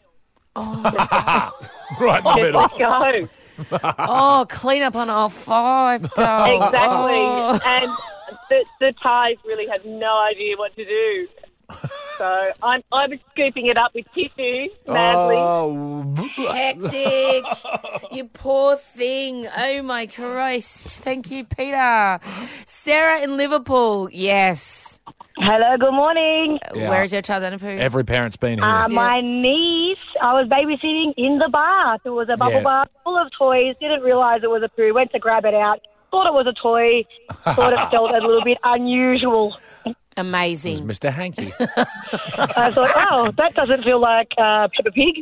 Right in the middle. Let go. Oh, clean up on aisle 5, doll. Exactly. Oh. And the Thais really had no idea what to do. So I was scooping it up with tissue, madly. Oh. Hectic. You poor thing. Oh, my Christ. Thank you, Peter. Sarah in Liverpool. Yes. Hello, good morning. Yeah. Where is your child on poo? Every parent's been here. My niece, I was babysitting in the bath. It was a bubble Yeah. bath full of toys. Didn't realise it was a poo. Went to grab it out. Thought it was a toy. Thought it felt a little bit unusual. Amazing. It was Mr. Hanky. I thought, oh, that doesn't feel like Peppa Pig.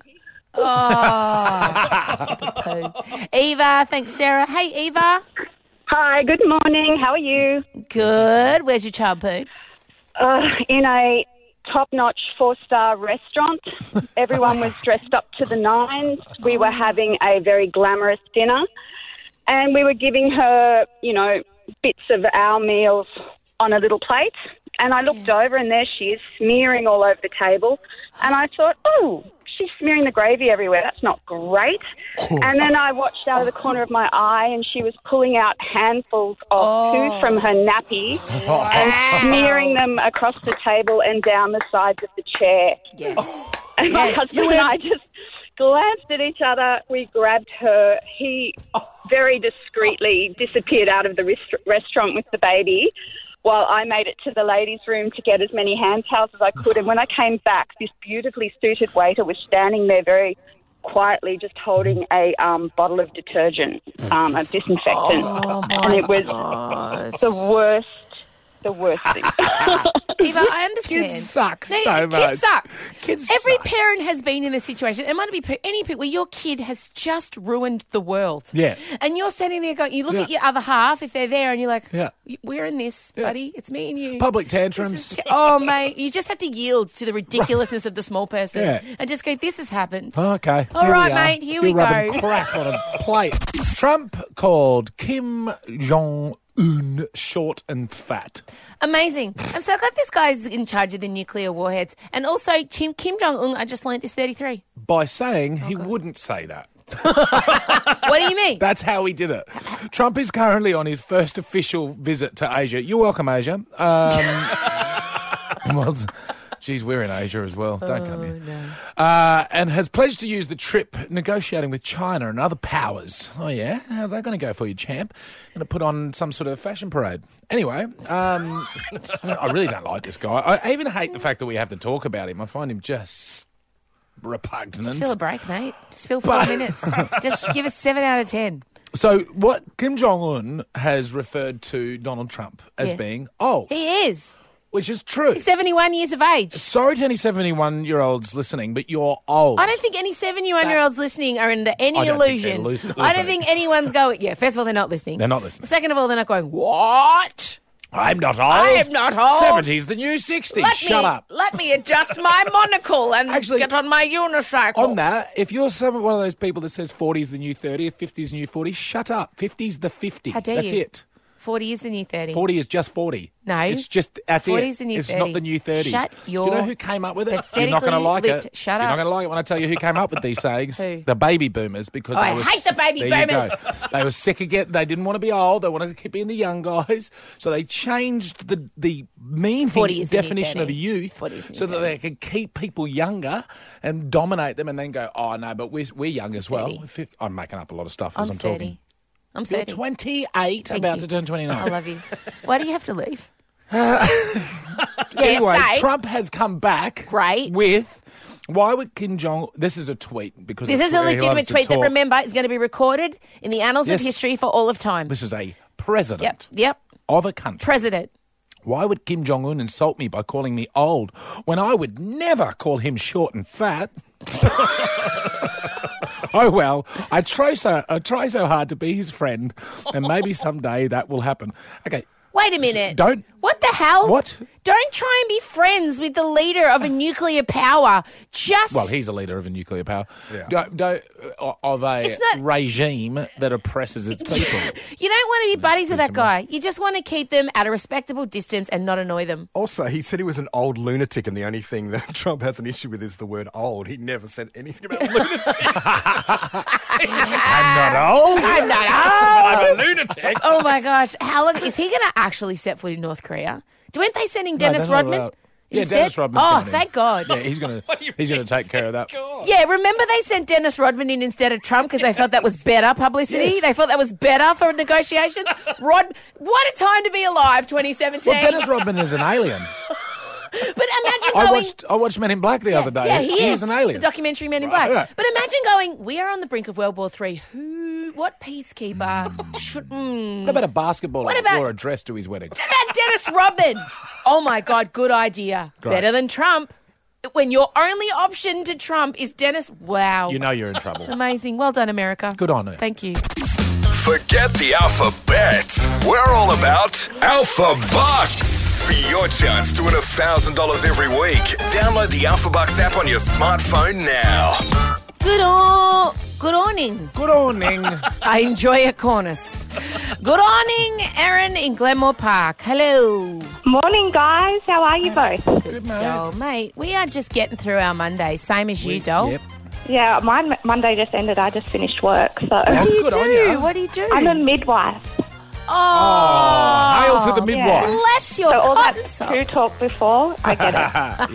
Oh. Eva, thanks, Sarah. Hey, Eva. Hi, good morning. How are you? Good. Where's your child poo? In a top-notch 4-star restaurant. Everyone was dressed up to the nines. We were having a very glamorous dinner, and we were giving her, bits of our meals on a little plate. And I looked over, and there she is, smearing all over the table. And I thought, oh, she's smearing the gravy everywhere. That's not great. And then I watched out of the corner of my eye, and she was pulling out handfuls of poo from her nappy and smearing them across the table and down the sides of the chair. Yes. And my husband and I just glanced at each other. We grabbed her. He very discreetly disappeared out of the restaurant with the baby, while I made it to the ladies' room to get as many hand towels as I could. And when I came back, this beautifully suited waiter was standing there very quietly just holding a bottle of detergent, of disinfectant. And it was the worst thing. Eva, I understand. Kids suck so much. Kids suck. Kids Every suck. parent has been in a situation. It might be any parent where your kid has just ruined the world. Yeah. And you're standing there going, you look at your other half if they're there, and you're like, Yeah. we're in this, buddy. It's me and you. Public tantrums. Oh, mate, you just have to yield to the ridiculousness of the small person Yeah. and just go, this has happened. Okay. All here right, we are. mate, here we You're rubbing go. crack on a plate. Trump called Kim Jong-un short and fat. Amazing. I'm so glad this guy's in charge of the nuclear warheads. And also, Kim Jong-un, I just learned, is 33. By saying he wouldn't say that. What do you mean? That's how he did it. Trump is currently on his first official visit to Asia. You're welcome, Asia. Well, geez, we're in Asia as well. Don't come here. No. And has pledged to use the trip negotiating with China and other powers. Oh, yeah? How's that going to go for you, champ? Going to put on some sort of fashion parade. Anyway, I really don't like this guy. I even hate the fact that we have to talk about him. I find him just repugnant. Just feel a break, mate. Just feel 5 minutes. Just give us 7 out of 10. So what Kim Jong-un has referred to Donald Trump as Yeah. being old. He is. Which is true. He's 71 years of age. Sorry to any 71-year-olds listening, but you're old. I don't think any 71-year-olds listening are under any I don't think illusion. they're I don't listening. think anyone's going, yeah, first of all, they're not listening. They're not listening. Second of all, they're not going, what? I'm not old. I am not old. 70's the new 60. Let Shut up. Let me adjust my monocle and Actually, get on my unicycle. On that, if you're one of those people that says 40's the new 30, if 50's the new 40, shut up. 50's the 50. How dare That's you. it. 40 is the new 30. 40 is just 40. No. It's just, that's 40 it. is the new It's 30. not the new 30. Shut Do you know who came up with it? You're not going to like pathetically it. Shut You're up. not going to like it when I tell you who came up with these sayings. Who? The baby boomers. Because Oh, they I were hate the baby there you boomers. go. They were sick of getting, they didn't want to be old. They wanted to keep being the young guys. So they changed the meaning 40 is the new definition of 30. youth 40 is the new so that they could keep people younger and dominate them and then go, oh, no, but we're young as well. 30. I'm making up a lot of stuff I'm as I'm 30. talking. I'm You're 30. 28, Thank about you. to turn 29. I love you. Why do you have to leave? Anyway, say. Trump has come back with, why would Kim Jong... This is a tweet. Because This it's is a where he legitimate loves to tweet that, talk. remember, is going to be recorded in the annals Yes. of history for all of time. This is a president Yep. of a country. President. Why would Kim Jong-un insult me by calling me old when I would never call him short and fat? Oh, well, I try so hard to be his friend, and maybe someday that will happen. Okay. Wait a minute. Don't... What the hell? What? Don't try and be friends with the leader of a nuclear power. Just... Well, he's the leader of a nuclear power. Yeah. Of a It's not- regime that oppresses its people. You don't want to be buddies with that guy. You just want to keep them at a respectable distance and not annoy them. Also, he said he was an old lunatic, and the only thing that Trump has an issue with is the word old. He never said anything about lunatic. I'm not old. I'm not I'm old. a lunatic. Oh, my gosh. How long... Is he going to actually set foot in North Korea? Weren't they sending Dennis they're not Rodman? allowed. Yeah, instead? Dennis Rodman's Oh, going in. thank God. Yeah, he's going to take care of that. Yeah, remember they sent Dennis Rodman in instead of Trump because they felt that was better publicity? Yes. They felt that was better for negotiations? What a time to be alive, 2017. Well, Dennis Rodman is an alien. But imagine going... I watched Men in Black the other day. Yeah, he is an alien. the documentary Men in Black. Yeah. But imagine going, we are on the brink of World War III. What peacekeeper should... What about a basketballer What about- or a dress to his wedding? What about Dennis Rodman? Oh, my God, good idea. Great. Better than Trump. When your only option to Trump is Dennis... Wow. You know you're in trouble. Amazing. Well done, America. Good on her. Thank you. Forget the alphabet. We're all about Alpha Bucks. For your chance to win $1,000 every week, download the Alpha Bucks app on your smartphone now. Good morning. Good morning. I enjoy a cornice. Good morning, Erin in Glenmore Park. Hello. Morning, guys. How are you both? Good, So, mate, we are just getting through our Monday, same as you, doll. Yep. Yeah, my Monday just ended. I just finished work. So What do you good on do? ya. What do you do? I'm a midwife. Oh, Hail to the midwife. bless your So all that cotton poo socks. talk before, I get it.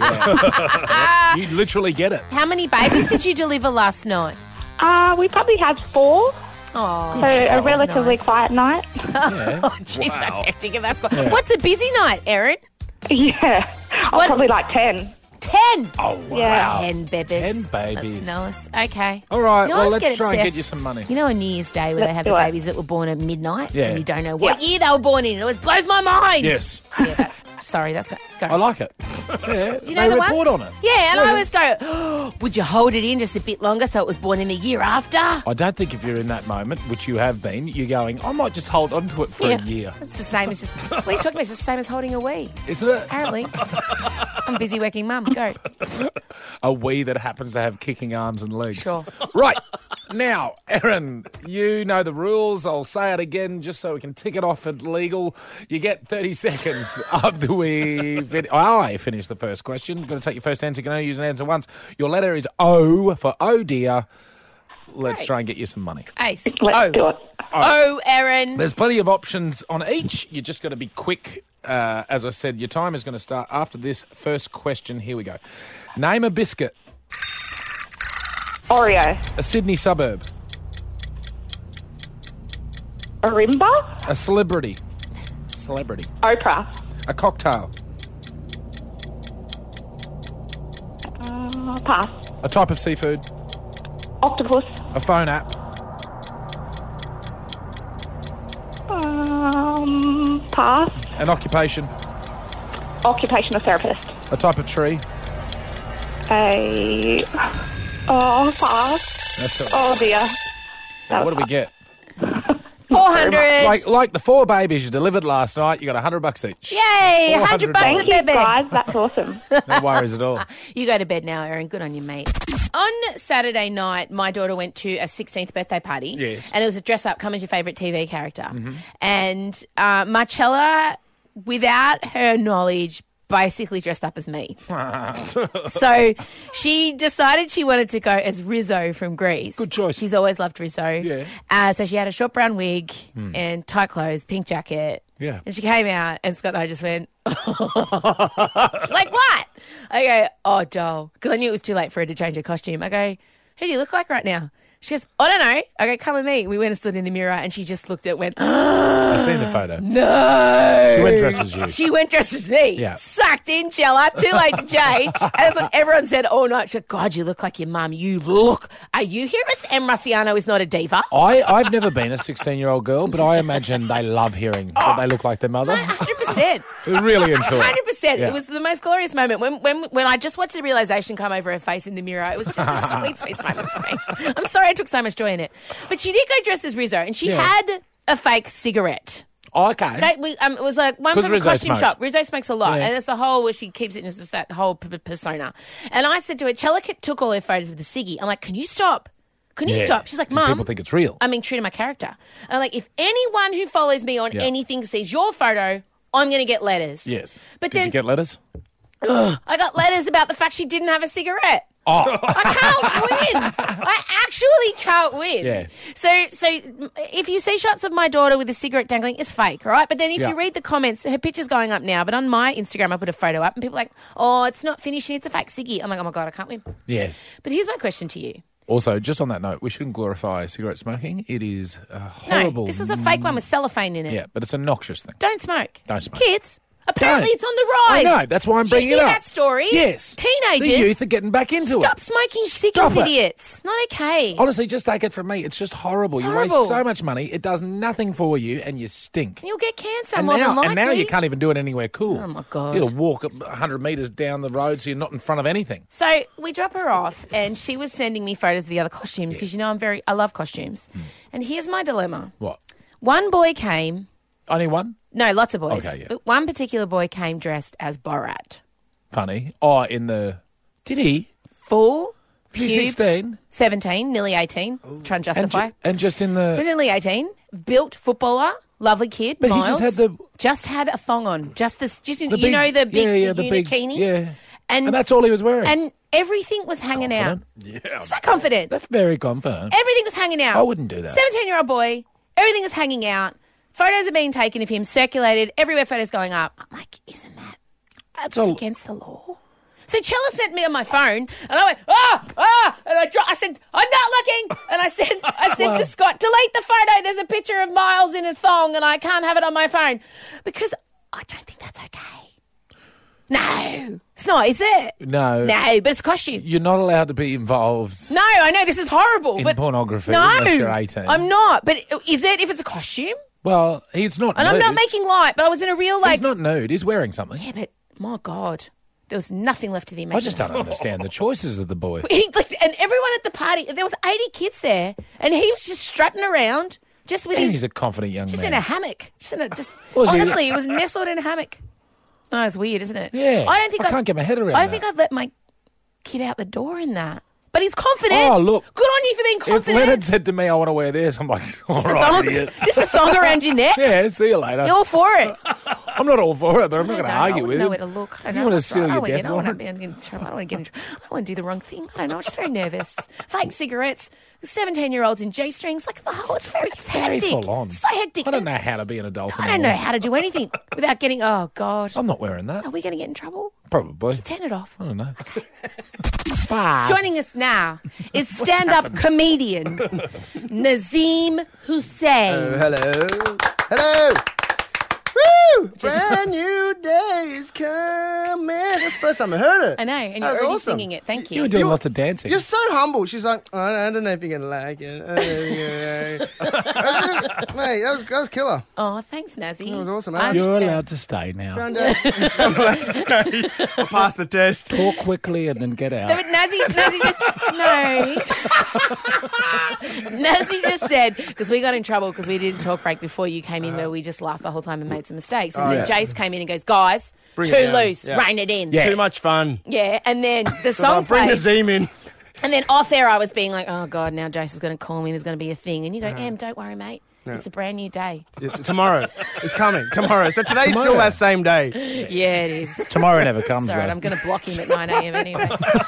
Yeah. You literally get it. How many babies did you deliver last night? We probably had 4, Oh, so a relatively quiet night. Yeah. Oh, jeez, that's hectic. If that's What's a busy night, Erin? Yeah, What- probably like 10. 10. Oh, wow. Yeah. 10 babies. 10 babies. That's nice. Okay. All right, You well, always let's get try and get obsessed. you some money. You know, on New Year's Day where they Let's have do the it. babies that were born at midnight Yeah. and you don't know what year they were born in. It always blows my mind. Yes. Yeah, sorry, that's go. I like it. Yeah, You know they the report ones? on it. Yeah, and I always go, oh, would you hold it in just a bit longer so it was born in the year after? I don't think if you're in that moment, which you have been, you're going, I might just hold on to it for a year. It's the same as just, what are you talking about? It's the same as holding a wee. Isn't it? Apparently. I'm a busy working mum. Go. A wee that happens to have kicking arms and legs. Sure. Right. Now, Erin, you know the rules. I'll say it again just so we can tick it off at legal. You get 30 seconds after I finish the first question. Going to take your first answer. You can only use an answer once. Your letter is O for oh dear. Let's Great. try and get you some money. Ace. Let's do it. Oh, Erin. There's plenty of options on each. You just got to be quick. As I said, your time is going to start after this first question. Here we go. Name a biscuit. Oreo. A Sydney suburb. Arimba. A celebrity. Celebrity. Oprah. A cocktail. Pass. A type of seafood. Octopus. A phone app. Pass. An occupation. Occupational therapist. A type of tree. Pass. That's it. Oh dear. What do we get? 400. Like the 4 babies you delivered last night, you got $100 each. Yay, $100 a Thank you, baby. guys. That's awesome. No worries at all. You go to bed now, Erin. Good on you, mate. On Saturday night, my daughter went to a 16th birthday party. Yes. And it was a dress up, come as your favourite TV character. Mm-hmm. And Marcella, without her knowledge, basically dressed up as me. So she decided she wanted to go as Rizzo from Grease. Good choice. She's always loved Rizzo. Yeah. So she had a short brown wig and tight clothes, pink jacket. Yeah. And she came out and Scott and I just went, she's like, what? I go, oh, doll. Because I knew it was too late for her to change her costume. I go, who do you look like right now? She goes, I don't know. I go, come with me. We went and stood in the mirror and she just looked at it and went, I've seen the photo. No. She went dressed as you. She went dressed as me. Yeah. Sucked in, Chella. Too late to change. And that's what everyone said all night. She said, God, you look like your mum. You look. Are you here as M. Marciano is not a diva? I've never been a 16-year-old girl, but I imagine they love hearing that they look like their mother. 100%. They're really into it. 100%. Yeah. It was the most glorious moment. When I just watched the realisation come over her face in the mirror, it was just a sweet, sweet moment for me. I'm sorry I took so much joy in it. But she did go dressed as Rizzo, and she had a fake cigarette. Okay. It was like one from a Rizzo costume smokes. shop. Rizzo smokes a lot, Yeah. and it's the whole where she keeps it in just that whole persona. And I said to her, Chella took all her photos with the ciggy. I'm like, can you stop? Can you stop? She's like, 'Cause Mum, people think it's real. I'm being true to my character. And I'm like, if anyone who follows me on anything sees your photo, I'm going to get letters. Yes. But Did then you get letters? I got letters about the fact she didn't have a cigarette. Oh. I can't win. I actually can't win. Yeah. So if you see shots of my daughter with a cigarette dangling, it's fake, all right? But then if Yeah. you read the comments, her picture's going up now, but on my Instagram I put a photo up and people are like, oh, it's not finished, it's a fake ciggy. I'm like, oh my God, I can't win. Yeah. But here's my question to you. Also, just on that note, we shouldn't glorify cigarette smoking. It is horrible. No, this was a fake one with cellophane in it. Yeah, but it's a noxious thing. Don't smoke. Don't smoke. Kids, apparently Don't. it's on the rise. I know, that's why I'm bringing Did you it hear up. that story? Yes. Teenagers. The youth are getting back into it. Stop smoking Stop ciggies, it. idiots. Not okay. Honestly, just take it from me. It's just horrible. It's You horrible. waste so much money. It does nothing for you, and you stink. You'll get cancer And more than likely. now you can't even do it anywhere cool. Oh, my God. You'll walk 100 metres down the road so you're not in front of anything. So we drop her off, and she was sending me photos of the other costumes because, you know, I love costumes. And here's my dilemma. What? One boy came. Only one? No, lots of boys. Okay, yeah. But one particular boy came dressed as Borat. Funny. Oh, Did he? Full. Was he pubes, 16? 17, nearly 18. Try and justify. And just in the... So nearly 18. Built footballer. Lovely kid. But Miles. he just had the... Just had a thong on. Just the you big, know, the big the big unikini? Yeah. And that's all he was wearing. And everything was hanging out. Yeah. So confident. That's very confident. Everything was hanging out. I wouldn't do that. 17-year-old boy. Everything was hanging out. Photos are being taken of him, circulated. Everywhere photos going up. I'm like, isn't that against the law? So Chella sent me on my phone, and I went, and I said, I'm not looking. And I said to Scott, delete the photo. There's a picture of Miles in a thong, and I can't have it on my phone because I don't think that's okay. No, it's not, is it? No. No, but it's a costume. You're not allowed to be involved No, I know this is horrible. in but pornography no, unless you're 18. I'm not. But is it if it's a costume? Well, he's not And nude. I'm not making light, but I was in a real He's not nude. He's wearing something. Yeah, but my God, there was nothing left of the I imagination. just don't understand the choices of the boy. And everyone at the party, there was 80 kids there, and he was just strutting around, just with And his, he's a confident young just man. in a hammock, Was he? honestly, he was nestled in a hammock. Oh, it's weird, isn't it? Yeah. I don't think I can't get my head around I don't that. think I'd let my kid out the door in that. But he's confident. Oh, look. Good on you for being If confident. Leonard said to me, I want to wear this, I'm like, all right, idiot. Just a thong around your neck. Yeah, see you later. You're all for it. I'm not all for it, but I'm not going to argue with I him. don't know where to look. I If don't you know want to what's right. seal your I death don't want to warrant. get in trouble. I don't want to get in trouble. I don't want to do the wrong thing. I don't know. I'm just very nervous. Fake cigarettes, 17-year-olds in G-strings. Like the whole, it's very hectic. full on. So hectic. I don't know how to be an adult I don't know how to do anything without getting, oh, God. I'm not wearing that. Are we going to get in trouble? Probably. Turn it off. I don't know. Joining us now is stand-up comedian Nazim Hussain. Hello. Hello. Woo! Brand new day is coming. That's the first time I heard it. I know, and That you're was already awesome. singing it. Thank you. You were doing lots of dancing. You're so humble. She's like, I don't know if you're going to like it. I don't know if you're gonna like it. Mate, that was killer. Oh, thanks, Nazzy. That was awesome. You're allowed to stay now. I'm allowed to stay. I passed the test. Talk quickly and then get out. No, but Nazzy just Nazzy just said, because we got in trouble because we did a talk break before you came in where we just laughed the whole time and made some mistakes. And then Jace came in and goes, guys, Bring too it down. loose, Yeah. rein it in. Too much fun. Yeah, and then the So song bring played. Nazim in. And then off air I was being like, oh, God, now Jace is going to call me. There's going to be a thing. And you go, Em, don't worry, mate. No. It's a brand new day. Tomorrow. It's coming. Tomorrow. So today's still that same day. Yeah, it is. Tomorrow never comes, Sorry, though. I'm going to block him at 9 a.m. anyway.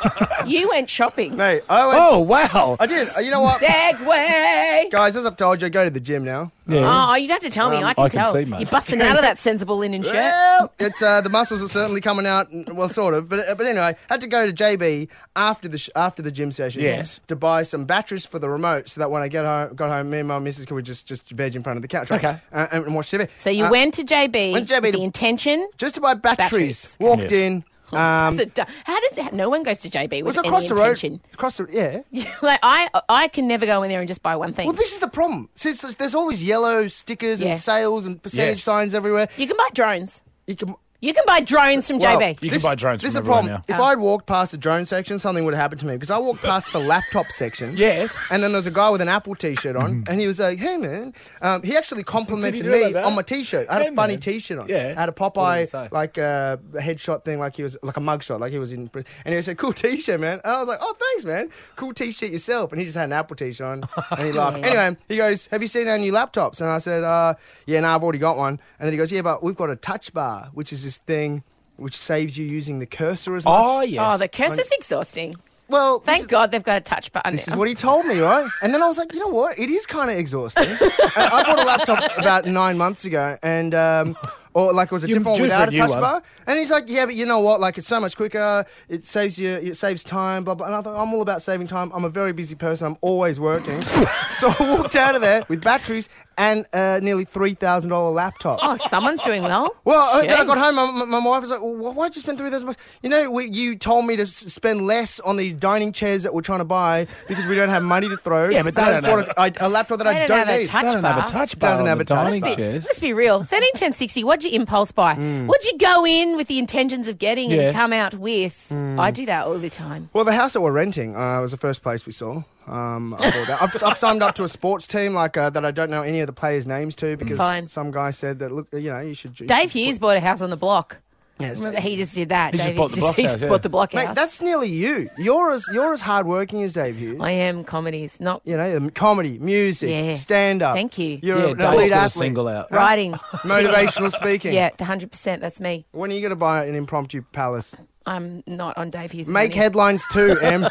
You went shopping. Mate, I went, Oh, wow. I did. You know what? Segway. Guys, as I've told you, I go to the gym now. Yeah. Oh, you don't have to tell me. I can can tell. see, mate. You're busting out of that sensible linen shirt. Well, it's the muscles are certainly coming out. Well, sort of, but anyway, had to go to JB after the gym session. Yes. To buy some batteries for the remote, so that when I got home, me and my missus could just veg in front of the couch, right? Okay. And watch TV. So you went to JB, went to JB with to- the intention. just to buy batteries. Batteries. Walked Yes. in. How does it? No one goes to JB with Was any across the road? intention. Across the yeah. Like I can never go in there and just buy one thing. Well, this is the problem. Since there's all these yellow stickers Yeah. and sales and percentage Yes. signs everywhere, You can buy drones. you can. You can buy drones from Well, JB. You can buy drones This is from the problem. everyone now. If I'd walked past the drone section, something would have happened to me because I walked past the laptop section. Yes. And then there's a guy with an Apple T-shirt on, and he was like, "Hey man," he actually complimented Did he do me that? on my T-shirt. I had Hey, a funny man. T-shirt on. Yeah. I had a What did he Popeye say? like a headshot thing, like he was like a mugshot, like he was in. And he said, "Cool T-shirt, man." And I was like, "Oh, thanks, man. Cool T-shirt yourself." And he just had an Apple T-shirt on, and he laughed. Anyway, he goes, "Have you seen our new laptops?" And I said, "Yeah, no, I've already got one." And then he goes, "Yeah, but we've got a touch bar, which is this thing." Which saves you using the cursor as much. Oh, yes. Oh, the cursor's exhausting. Well, Thank God they've got a touch button This now. is what he told me, right? And then I was like, you know what? It is kind of exhausting. I bought a laptop about 9 months ago, and or like it was a You're different one due for without a a new touch one. bar. And he's like, yeah, but you know what? Like it's so much quicker. It saves time. Blah blah. And I thought, I'm all about saving time. I'm a very busy person. I'm always working. So I walked out of there with batteries and nearly $3,000 laptop. Oh, someone's doing well. Well, then I got Jeez. home. My wife was like, well, "Why did you spend $3,000? You know, you told me to spend less on these dining chairs that we're trying to buy because we don't have money to throw." Yeah, but they And I don't just bought a laptop that They I don't don't have a need. touch They don't have bar. a touch bar. Doesn't on have the a touch dining bar. chairs. Let's be real. 131060, what'd you impulse buy? What'd you go in with the intentions of getting Yeah. and come out with? I do that all the time. Well, the house that we're renting was the first place we saw. I bought that. I've signed up to a sports team like that I don't know any of the players' names to because Fine. some guy said that, look, you know, you should. Dave Hughes bought a house on the block. Yes. Remember, he just did that. He just Dave bought the block he house, just yeah. bought the block Mate, house. that's nearly you. You're as hardworking as Dave Hughes. I am comedies, not You know, comedy, music, Yeah. stand-up. Thank you. You're Yeah, an Dave's elite got a athlete. single out. writing. Motivational speaking. Yeah, 100%. That's me. When are you going to buy an impromptu palace? I'm not on Dave Hughes. Make money. headlines too, Em.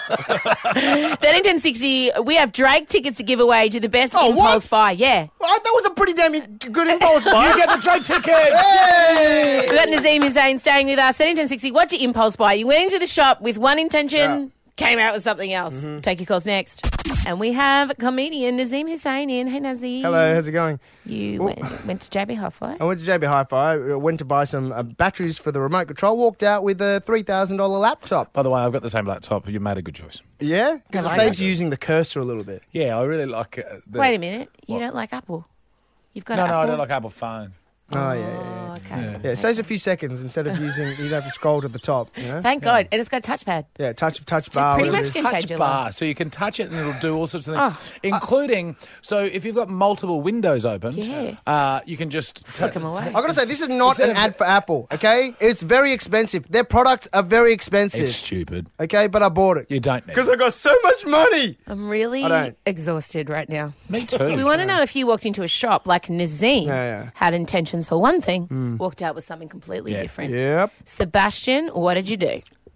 131060, we have Drake tickets to give away to the best Oh, impulse what? buy. Yeah. Well, that was a pretty damn good impulse buy. You get the Drake tickets! Hey! We've got Nazim Hussain staying with us. 131060, what's your impulse buy? You went into the shop with one intention, came out with something else. Take your calls next. And we have comedian Nazim Hussain in. Hey, Nazim. Hello, how's it going? You went to JB Hi-Fi. I went to JB Hi-Fi, went to buy some batteries for the remote control, walked out with a $3,000 laptop. By the way, I've got the same laptop. You made a good choice. Yeah? Because it like saves it. you using the cursor a little bit. Yeah, I really like Wait a minute. You What? don't like Apple? You've got No, Apple? I don't like Apple phone. Oh, yeah. Oh, okay. Yeah, it saves a few seconds instead of using, you don't have to scroll to the top. You know? Thank God. And it's got a touchpad. Yeah, touch So bar. pretty what much it is. can change Touch your bar, life. so you can touch it and it'll do all sorts of Oh, things, including, so if you've got multiple windows open, Yeah. you can just Flick 'em away. I've got to say, this is not Instead an of- ad for Apple, okay? It's very expensive. Their products are very expensive. It's stupid. Okay, but I bought it. You don't need Because I got so much money. I'm really I don't. exhausted right now. Me too. We want to know if you walked into a shop like Nazim Yeah. had intentions for one thing, walked out with something completely Yeah. different. Yep. Sebastian, what did you do?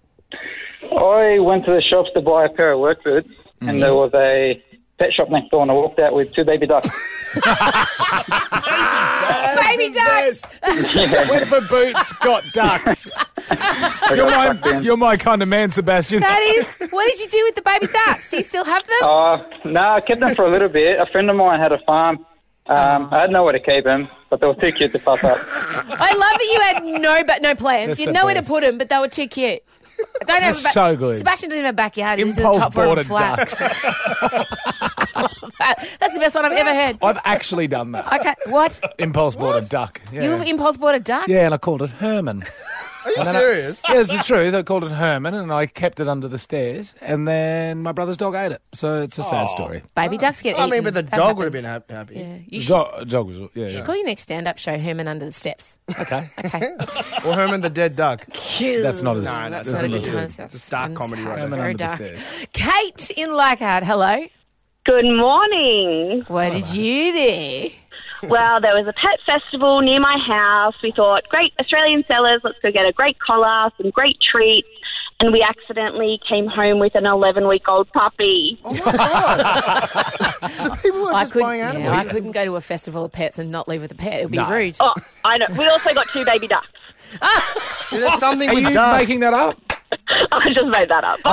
I went to the shops to buy a pair of work boots, and there was a pet shop next door, and I walked out with 2 baby ducks. Baby ducks! Went for boots, got ducks. You're my kind of man, Sebastian. That is, what did you do with the baby ducks? Do you still have them? No, I kept them for a little bit. A friend of mine had a farm, I had nowhere to keep them, but they were too cute to fuss up. I love that you had no plans. That's You had the nowhere to best. put them, but they were too cute. I don't have That's so good. Sebastian doesn't have a backyard. He's in the Impulse top floor of a boarded flat. That's the best one I've ever heard. I've actually done that. Okay, what? Impulse bought a duck. Yeah. You've impulse bought a duck? Yeah, and I called it Herman. Are you And then serious? Yeah, it's the truth. I called it Herman, and I kept it under the stairs, and then my brother's dog ate it. So it's a sad story. Baby ducks get eaten. I mean, but the That dog would have happens. been happy. Yeah, you should Dog was, yeah. call your next stand-up show Herman Under the Steps. Okay. Okay. Or Herman the Dead Duck. That's not as No, that's that's not not as as good. good. It's dark comedy right Herman Very under the dark. stairs. Kate in Leichhardt, hello. Good morning. What did you do? Well, there was a pet festival near my house. We thought, great Australian sellers, let's go get a great collar, some great treats. And we accidentally came home with an 11-week-old puppy. Oh, my God. So people are just buying animals. I couldn't go to a festival of pets and not leave with a pet. It would be No. rude. Oh, I know. We also got 2 baby ducks. There's something Are with you ducks. making that up? I just made that up.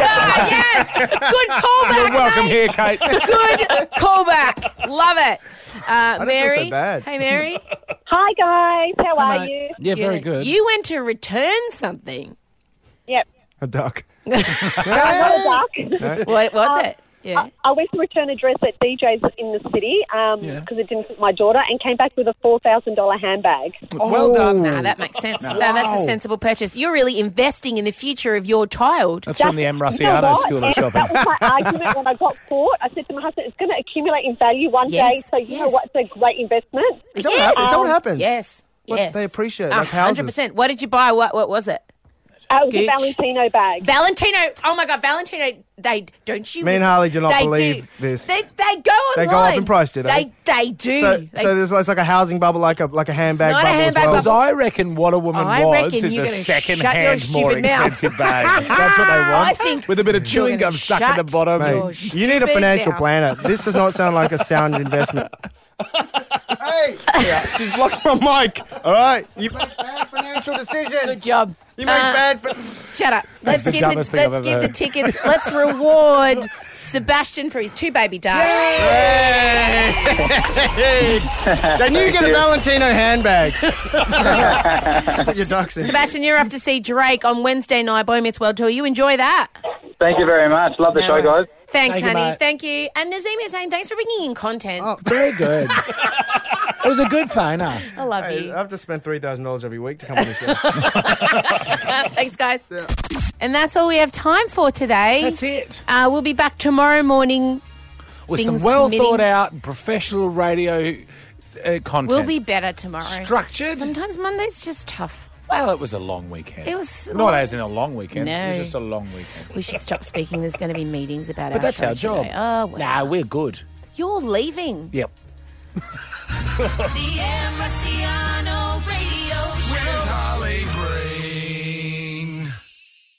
Yes! Good callback. You're welcome mate. here, Kate. Good callback. Love it. don't Mary. feel so bad. Hey, Mary. Hi, guys. How are Mate. you? Yeah, very good. You went to return something. Yep. A duck. Not a duck. What was it? Yeah. I went to return a dress at DJ's in the city Yeah. because it didn't fit my daughter and came back with a $4,000 handbag. Well done. Nah, that makes sense. No, that's a sensible purchase. You're really investing in the future of your child. That's from the M. You know Russiano what? School of And Shopping. that was my argument when I got caught. I said to my husband, it's going to accumulate in value one Yes, day, so you know yes. what? It's a great investment. Is that what happens? Yes. What Yes. they appreciate, like houses. 100%. What did you buy? What was it? It was Gooch. a Valentino bag. Valentino. Oh my God, Valentino. They don't you? Me and Harley do not they believe do. this. They go online. They go up in price, do they? They do. So, They- so there's like a housing bubble, like a handbag Not a bubble handbag as well. Because I reckon what a woman I wants reckon is you're a gonna second-hand, shut your more stupid mouth. expensive bag. That's what they want. I think with a bit of you're chewing gonna gum stuck at the shut bottom. Mate, your you need a stupid financial mouth. planner. This does not sound like a sound investment. Hey, she's blocked my mic. All right, you make bad financial decisions. Good job. You make bad. Shut up. Let's the give dumbest thing I've let's ever give the heard. tickets. Let's reward Sebastian for his 2 baby ducks. Then you get a Valentino handbag. Put your ducks in. Sebastian, you're off to see Drake on Wednesday night, Boy Meets World Tour. You enjoy that. Thank you very much. Love the No show, worries. guys. Thanks, Thank you, honey. mate. Thank you. And Nazim is saying thanks for bringing in content. Oh, very good. It was a good phone, huh? I love Hey, you. I have to spend $3,000 every week to come on the show. Thanks, guys. And that's all we have time for today. That's it. We'll be back tomorrow morning. With Things some well committing. thought out professional radio content. We'll be better tomorrow. Structured. Sometimes Monday's just tough. Well, it was a long weekend. It was Not long. as in a long weekend. No. It was just a long weekend. We should stop speaking. There's going to be meetings about But our that's show our job. today. Oh, well. Nah, we're good. You're leaving. Yep. The Em Rusciano